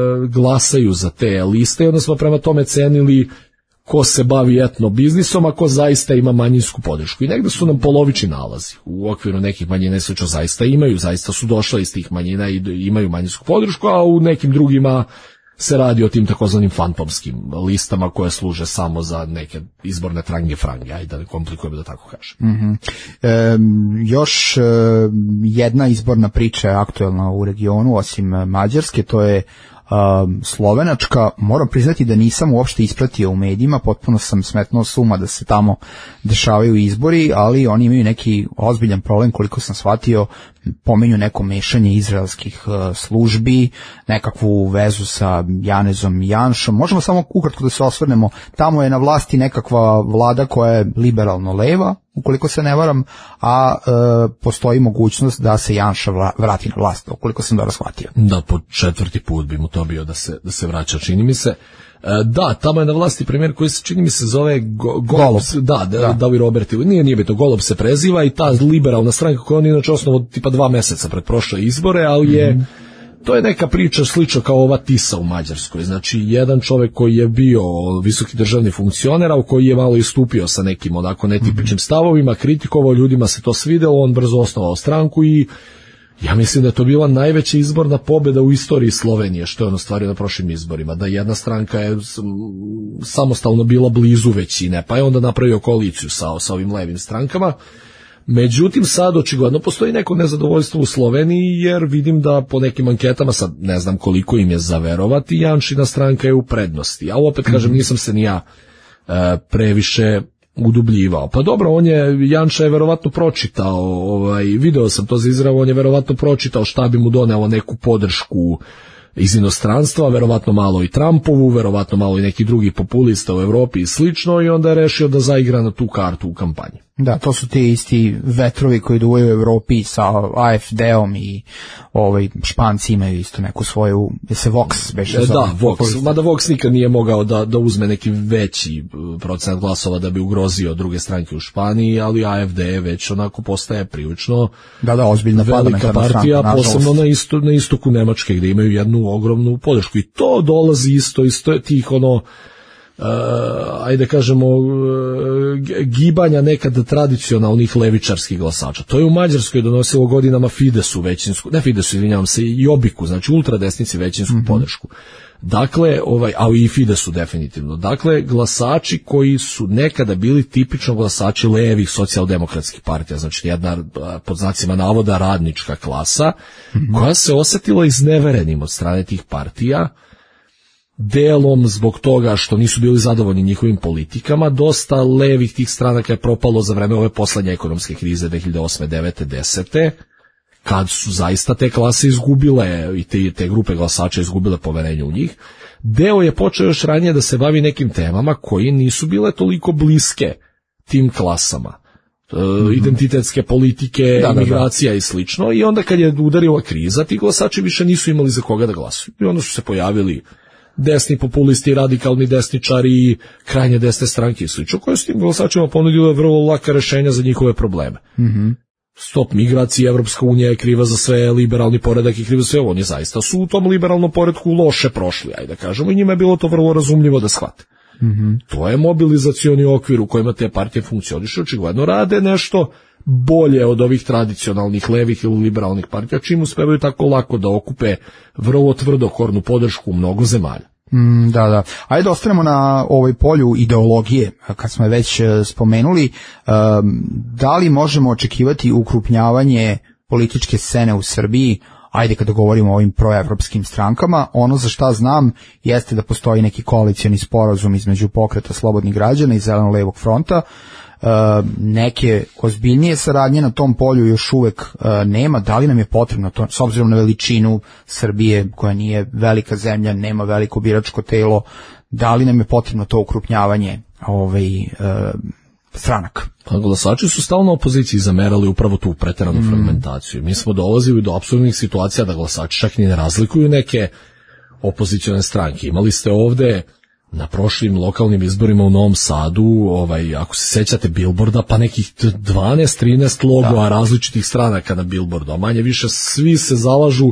glasaju za te liste i onda smo prema tome cenili ko se bavi etno biznisom, a ko zaista ima manjinsku podršku. I negde su nam polovični nalazi. U okviru nekih manjina i slično zaista imaju, zaista su došle iz tih manjina i imaju manjinsku podršku, a u nekim drugima se radi o tim takozvanim fantomskim listama koje služe samo za neke izborne trange frange, ajde da ne komplikujem da tako kažem. Mm-hmm. E, još e, jedna izborna priča je aktuelna u regionu, osim Mađarske, to je Um, Slovenačka. Moram priznati da nisam uopšte ispratio u medijima, potpuno sam smetnuo s uma da se tamo dešavaju izbori, ali oni imaju neki ozbiljan problem, koliko sam shvatio, pomenju neko mešanje izraelskih uh, službi, nekakvu vezu sa Janezom Janšom. Možemo samo ukratko da se osvrnemo, tamo je na vlasti nekakva vlada koja je liberalno leva, ukoliko se ne varam, a e, postoji mogućnost da se Janša vla, vrati na vlast, ukoliko sam dobro shvatio. Da, po četvrti put bi mu to bio da se, da se vraća, čini mi se. E, da, tamo je na vlasti premijer koji se, čini mi se, zove Go, Golob. Da, da, Davi Roberti. Nije, nije bitno, Golob se preziva i ta liberalna stranka koja on inače osnovu tipa dva meseca pred prošle izbore, ali je mm-hmm. to je neka priča slično kao ova Tisa u Mađarskoj. Znači, jedan čovjek koji je bio visoki državni funkcioner, a koji je malo istupio sa nekim onako netipičnim stavovima, kritikovao, ljudima se to svidelo, on brzo osnovao stranku i ja mislim da je to bila najveća izborna pobjeda u istoriji Slovenije, što je on ostvario na prošlim izborima, da jedna stranka je samostalno bila blizu većine, pa je onda napravio koaliciju sa, sa ovim levim strankama. Međutim, sad očigledno postoji neko nezadovoljstvo u Sloveniji, jer vidim da po nekim anketama, sad ne znam koliko im je zaverovati, Janšina stranka je u prednosti. A opet kažem, nisam se ni ja e, previše udubljivao. Pa dobro, on je, Janša je verovatno pročitao, ovaj, video sam to za Izrael, on je verovatno pročitao šta bi mu donelo neku podršku iz inostranstva, verovatno malo i Trumpovu, verovatno malo i neki drugi populista u Evropi i slično, i onda je rešio da zaigra na tu kartu u kampanji. Da, to su ti isti vetrovi koji duvaju u Evropi sa A F D-om i ovaj, Španci imaju isto neku svoju, je se Vox beše zove? Da, Vox, mada Vox nikad nije mogao da, da uzme neki veći procenat glasova da bi ugrozio druge stranke u Španiji, ali A F D već onako postaje prilično da, da, ozbiljna velika partija, stranka, posebno na, isto, na istoku Nemačke gdje imaju jednu ogromnu podršku i to dolazi isto, isto tih ono Uh, ajde kažemo uh, gibanja nekada tradicionalnih levičarskih glasača. To je u Mađarskoj donosilo godinama Fidesu većinsku, ne Fidesu, izvinjavam se, i Jobiku, znači ultradesnici većinsku mm-hmm. podršku. Dakle, ovaj, a i Fidesu definitivno. Dakle, glasači koji su nekada bili tipično glasači levih socijaldemokratskih partija, znači jedna pod znacima navoda radnička klasa, mm-hmm. koja se osetila izneverenim od strane tih partija, delom zbog toga što nisu bili zadovoljni njihovim politikama. Dosta levih tih stranaka je propalo za vreme ove poslednje ekonomske krize dve hiljade osme, devete, desete, kad su zaista te klase izgubile i te, te grupe glasača izgubile poverenje u njih. Deo je počeo još ranije da se bavi nekim temama koji nisu bile toliko bliske tim klasama. Mm-hmm. Identitetske politike, da, imigracija da, da. i slično. I onda kad je udarila kriza, ti glasači više nisu imali za koga da glasuju. I onda su se pojavili desni populisti, radikalni desničari, krajnje desne stranke i slično, koje su tim glasačima ponudile vrlo laka rešenja za njihove probleme. Mm-hmm. stop migracije, Evropska unija je kriva za sve, liberalni poredak je kriva za sve, oni zaista su u tom liberalnom poredku loše prošli, ajde da kažemo, i njima je bilo to vrlo razumljivo da shvate. Mm-hmm. To je mobilizacioni okvir u kojima te partije funkcionišu, očigledno rade nešto bolje od ovih tradicionalnih levih ili liberalnih partija, čim uspevaju tako lako da okupe vrlo tvrdokornu podršku u mnogo zemalja. Mm, da, da. Ajde da ostanemo na ovoj polju ideologije, kad smo je već spomenuli. Um, da li možemo očekivati ukrupnjavanje političke scene u Srbiji, ajde kada govorimo o ovim proevropskim strankama? Ono za šta znam jeste da postoji neki koalicioni sporazum između Pokreta slobodnih građana i Zeleno-levog fronta. Uh, neke ozbiljnije saradnje na tom polju još uvek uh, nema. Da li nam je potrebno to, s obzirom na veličinu Srbije koja nije velika zemlja, nema veliko biračko telo, da li nam je potrebno to ukrupnjavanje ovaj, uh, stranaka? Pa glasači su stalno opoziciji zamerali upravo tu preteranu mm. fragmentaciju. Mi smo dolazili do apsurdnih situacija da glasači čak ni ne razlikuju neke opozicione stranke. Imali ste ovde na prošlim lokalnim izborima u Novom Sadu, ovaj, ako se sećate billboarda, pa nekih dvanaest trinaest logoa da. različitih stranaka na billboardu, a manje više svi se zalažu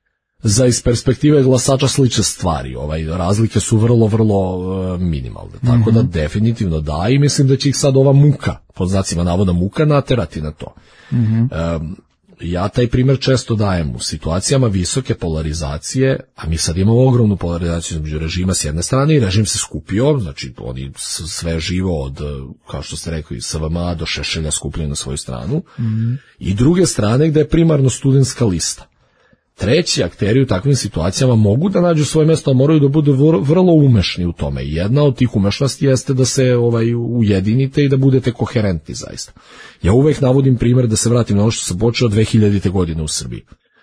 za iz perspektive glasača slične stvari. Ovaj, razlike su vrlo, vrlo uh, minimalne. Tako mm-hmm. da definitivno da, i mislim da će ih sad ova muka, pod znacima navoda muka, naterati na to. Mm-hmm. Um, ja taj primjer često dajem u situacijama visoke polarizacije, a mi sad imamo ogromnu polarizaciju između režima s jedne strane i režim se skupio, znači oni sve živo od, kao što ste rekli, S V M A do Šešelja skupljaju na svoju stranu, mm-hmm. i druge strane gde je primarno studentska lista. Treći akteri u takvim situacijama mogu da nađu svoje mjesto, a moraju da budu vrlo umešni u tome. I jedna od tih umešnosti jeste da se ovaj ujedinite i da budete koherentni zaista. Ja uvek navodim primjer, da se vratim na ono što se počeo dve hiljadite godine u Srbiji.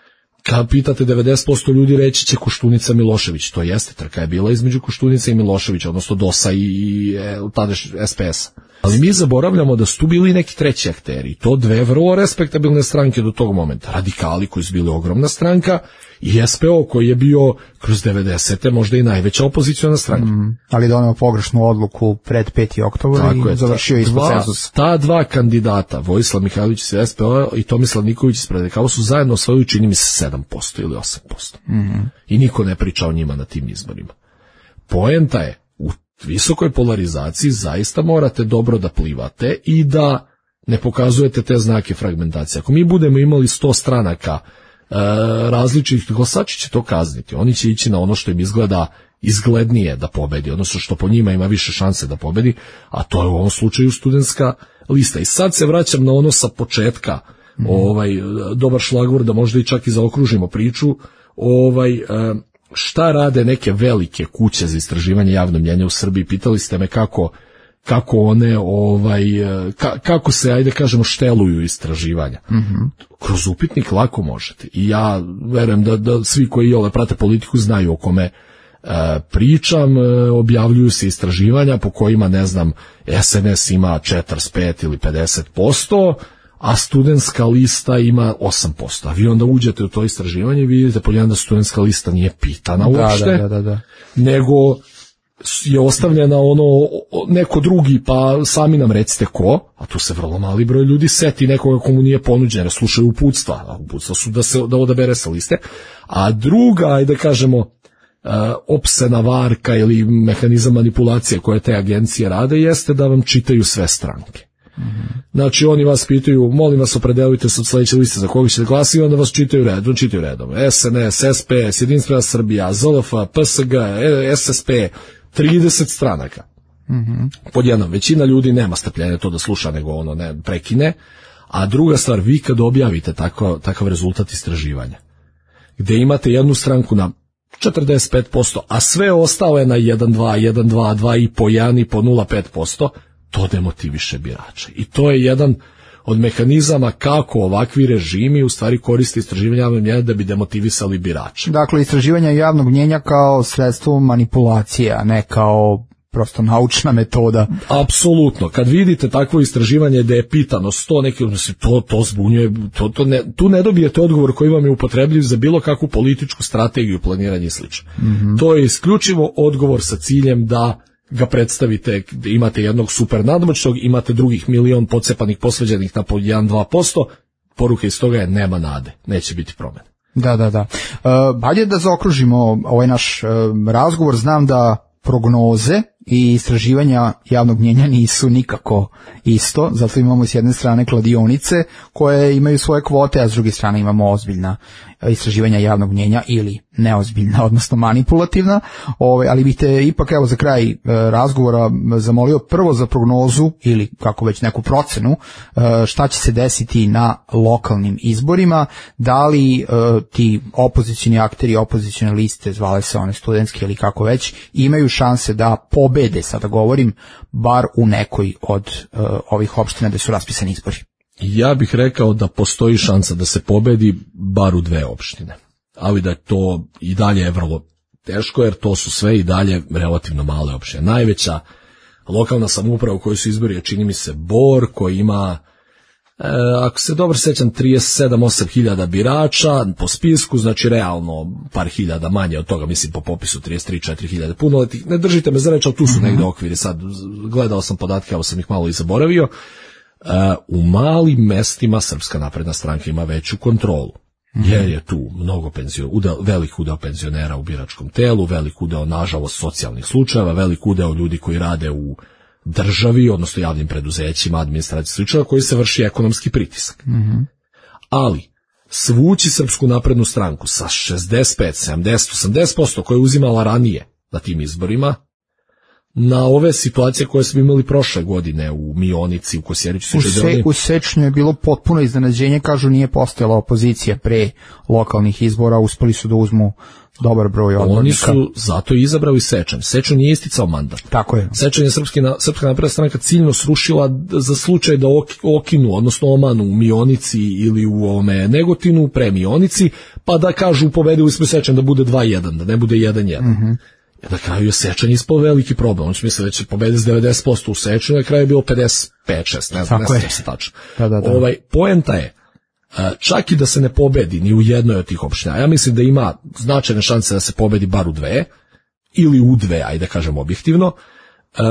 Kad pitate devedeset posto ljudi, reći će Koštunica Milošević. To jeste, trka je bila između Koštunice i Miloševića, odnosno DOS-a i tada S P S-a. Ali mi zaboravljamo da su tu bili neki treći akteri. To dve vrlo respektabilne stranke do tog momenta. Radikali koji su bili ogromna stranka i S P O koji je bio kroz devedesete možda i najveća opoziciona stranka. Mm, ali doneo pogrešnu odluku pred peti oktobar i završio ispod cenzusa. Ta dva kandidata, Vojislav Mihajlović iz S P O i Tomislav Nikolić iz Radikala, su zajedno osvojili, čini mi se, sedam posto ili osam posto. Mm-hmm. I niko ne priča o njima na tim izborima. Poenta je, u visokoj polarizaciji zaista morate dobro da plivate i da ne pokazujete te znake fragmentacije. Ako mi budemo imali sto stranaka e, različitih, glasači će to kazniti. Oni će ići na ono što im izgleda izglednije da pobedi, odnosno što po njima ima više šanse da pobedi, a to je u ovom slučaju studentska lista. I sad se vraćam na ono sa početka, mm. ovaj, dobar šlagvor da možda i čak i zaokružimo priču, ovaj, e, šta rade neke velike kuće za istraživanje javnog mnjenja u Srbiji. Pitali ste me kako, kako one, ovaj, ka, kako se, ajde kažemo, šteluju istraživanja. Mm-hmm. Kroz upitnik lako možete. I ja verujem da, da svi koji iole prate politiku znaju o kome e, pričam. E, objavljuju se istraživanja po kojima, ne znam, S N S ima četrdeset pet ili pedeset posto, a studentska lista ima osam posto. A vi onda uđete u to istraživanje i vidite po jedan da studentska lista nije pitana uopšte, da, da, da, da. nego je ostavljena ono neko drugi, pa sami nam recite ko, a tu se vrlo mali broj ljudi seti nekoga komu nije ponuđeno, slušaju uputstva, a uputstva su da se da odabere sa liste, a druga, ajde kažemo, uh, opsena varka ili mehanizam manipulacije koje te agencije rade jeste da vam čitaju sve stranke. Mm-hmm. Znači oni vas pitaju, molim vas opredelite se od sledeće liste za koga ćete glasati, i onda vas čitaju redom, čitaju redom S N S, S P S, Jedinstvena Srbija, Z L F, P S G, S S P, trideset stranaka. Mm-hmm. Pod jednom, većina ljudi nema strpljenja to da sluša, nego ono ne prekine. A druga stvar, vi kad objavite tako, takav rezultat istraživanja, gde imate jednu stranku na četrdeset pet posto, a sve ostale na jedan dva, jedan dva, dva i po, jedan i po, nula pet posto, to demotiviše birače. I to je jedan od mehanizama kako ovakvi režimi u stvari koriste istraživanje javnog mnjenja da bi demotivisali birače. Dakle, istraživanje javnog mnjenja kao sredstvo manipulacije, a ne kao prosto naučna metoda. Apsolutno. Kad vidite takvo istraživanje da je pitano sto neki, to, to zbunjuje, to, to ne, tu ne dobijete odgovor koji vam je upotrebljiv za bilo kakvu političku strategiju, planiranje i slično. Mm-hmm. To je isključivo odgovor sa ciljem da ga predstavite, imate jednog super nadmoćnog, imate drugih milion pocepanih posveđenih na po jedan do dva posto, poruka iz toga je nema nade, neće biti promene. Da, da, da. Uh, Hajde da zaokružimo ovaj naš uh, razgovor. Znam da prognoze i istraživanja javnog mnjenja nisu nikako isto, zato imamo s jedne strane kladionice koje imaju svoje kvote, a s druge strane imamo ozbiljna istraživanja javnog mnjenja ili neozbiljna, odnosno manipulativna, Ove, ali bih te ipak evo za kraj e, razgovora zamolio prvo za prognozu ili kako već neku procenu e, šta će se desiti na lokalnim izborima, da li e, ti opozicioni akteri, opozicione liste, zvale se one studentske ili kako već, imaju šanse da pobede, sada govorim, bar u nekoj od e, ovih opština gde su raspisani izbori. Ja bih rekao da postoji šansa da se pobedi bar u dve opštine, ali da je to i dalje je vrlo teško, jer to su sve i dalje relativno male opštine. Najveća lokalna samouprava u kojoj su izbori je, čini mi se, Bor, koji ima, e, ako se dobro sećam, trideset sedam do osam hiljada birača po spisku, znači realno par hiljada manje od toga, mislim po popisu trideset tri do četiri hiljade punoletnih. Ne držite me za reč, ali tu su negde okviri, sad gledao sam podatke, ali sam ih malo i zaboravio. Uh, u malim mestima Srpska napredna stranka ima veću kontrolu, mm-hmm. jer je tu mnogo penzio, udeo, velik udeo penzionera u biračkom telu, velik udeo, nažalost, socijalnih slučajeva, velik udeo ljudi koji rade u državi, odnosno javnim preduzećima, administraciji slučajeva, koji se vrši ekonomski pritisak. Mm-hmm. Ali svući Srpsku naprednu stranku sa šezdeset pet, sedamdeset, osamdeset posto koje je uzimala ranije na tim izborima, na ove situacije koje smo imali prošle godine u Mionici, u Kosjeriću. U, se, u Sečnju je bilo potpuno iznenađenje, kažu nije postojala opozicija pre lokalnih izbora, uspeli su da uzmu dobar broj odbornika. Oni su zato i izabrali Sečanj. Sečanj nije isticao mandat. Tako je. Sečanj je Srpski, Srpska napredna stranka ciljno srušila za slučaj da okinu, odnosno omanu u Mionici ili u ome Negotinu, pre Mionici, pa da kažu pobedili smo Sečanj da bude dva jedan, da ne bude jedan jedan. Mhm. Na kraju je Sečanj ispao veliki problem. Oni su mislili da će pobediti s devedeset posto u Sečanju, na kraju je bilo pedeset pet šest, ne znam, ne znam se tačno. Da, da, da. Ovaj, poenta je, čak i da se ne pobedi ni u jednoj od tih opština, ja mislim da ima značajne šanse da se pobedi bar u dve, ili u dve, ajde da kažem objektivno, e,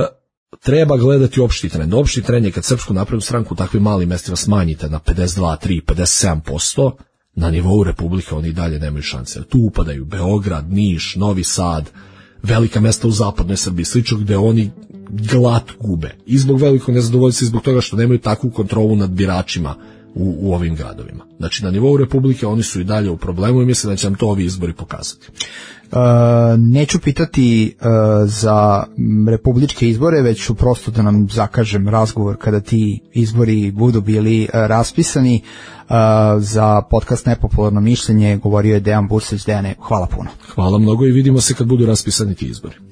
treba gledati opšti trend. Opšti trend je kad Srpsku naprednu stranku u takvim malim mestima smanjite na pedeset dva, tri, pedeset sedam posto, na nivou Republike oni i dalje nemaju šanse. Tu upadaju Beograd, Niš, Novi Sad, velika mesta u zapadnoj Srbiji, slično gde oni glad gube. I zbog velikog nezadovoljstva i zbog toga što nemaju takvu kontrolu nad biračima u, u ovim gradovima. Znači, na nivou Republike oni su i dalje u problemu i mislim da će nam to ovi izbori pokazati. Uh, neću pitati uh, za republičke izbore, već ću prosto da nam zakažem razgovor kada ti izbori budu bili uh, raspisani. Uh, za podcast Nepopularno mišljenje govorio je Dejan Bursać. Dejane, hvala puno. Hvala mnogo i vidimo se kad budu raspisani ti izbori.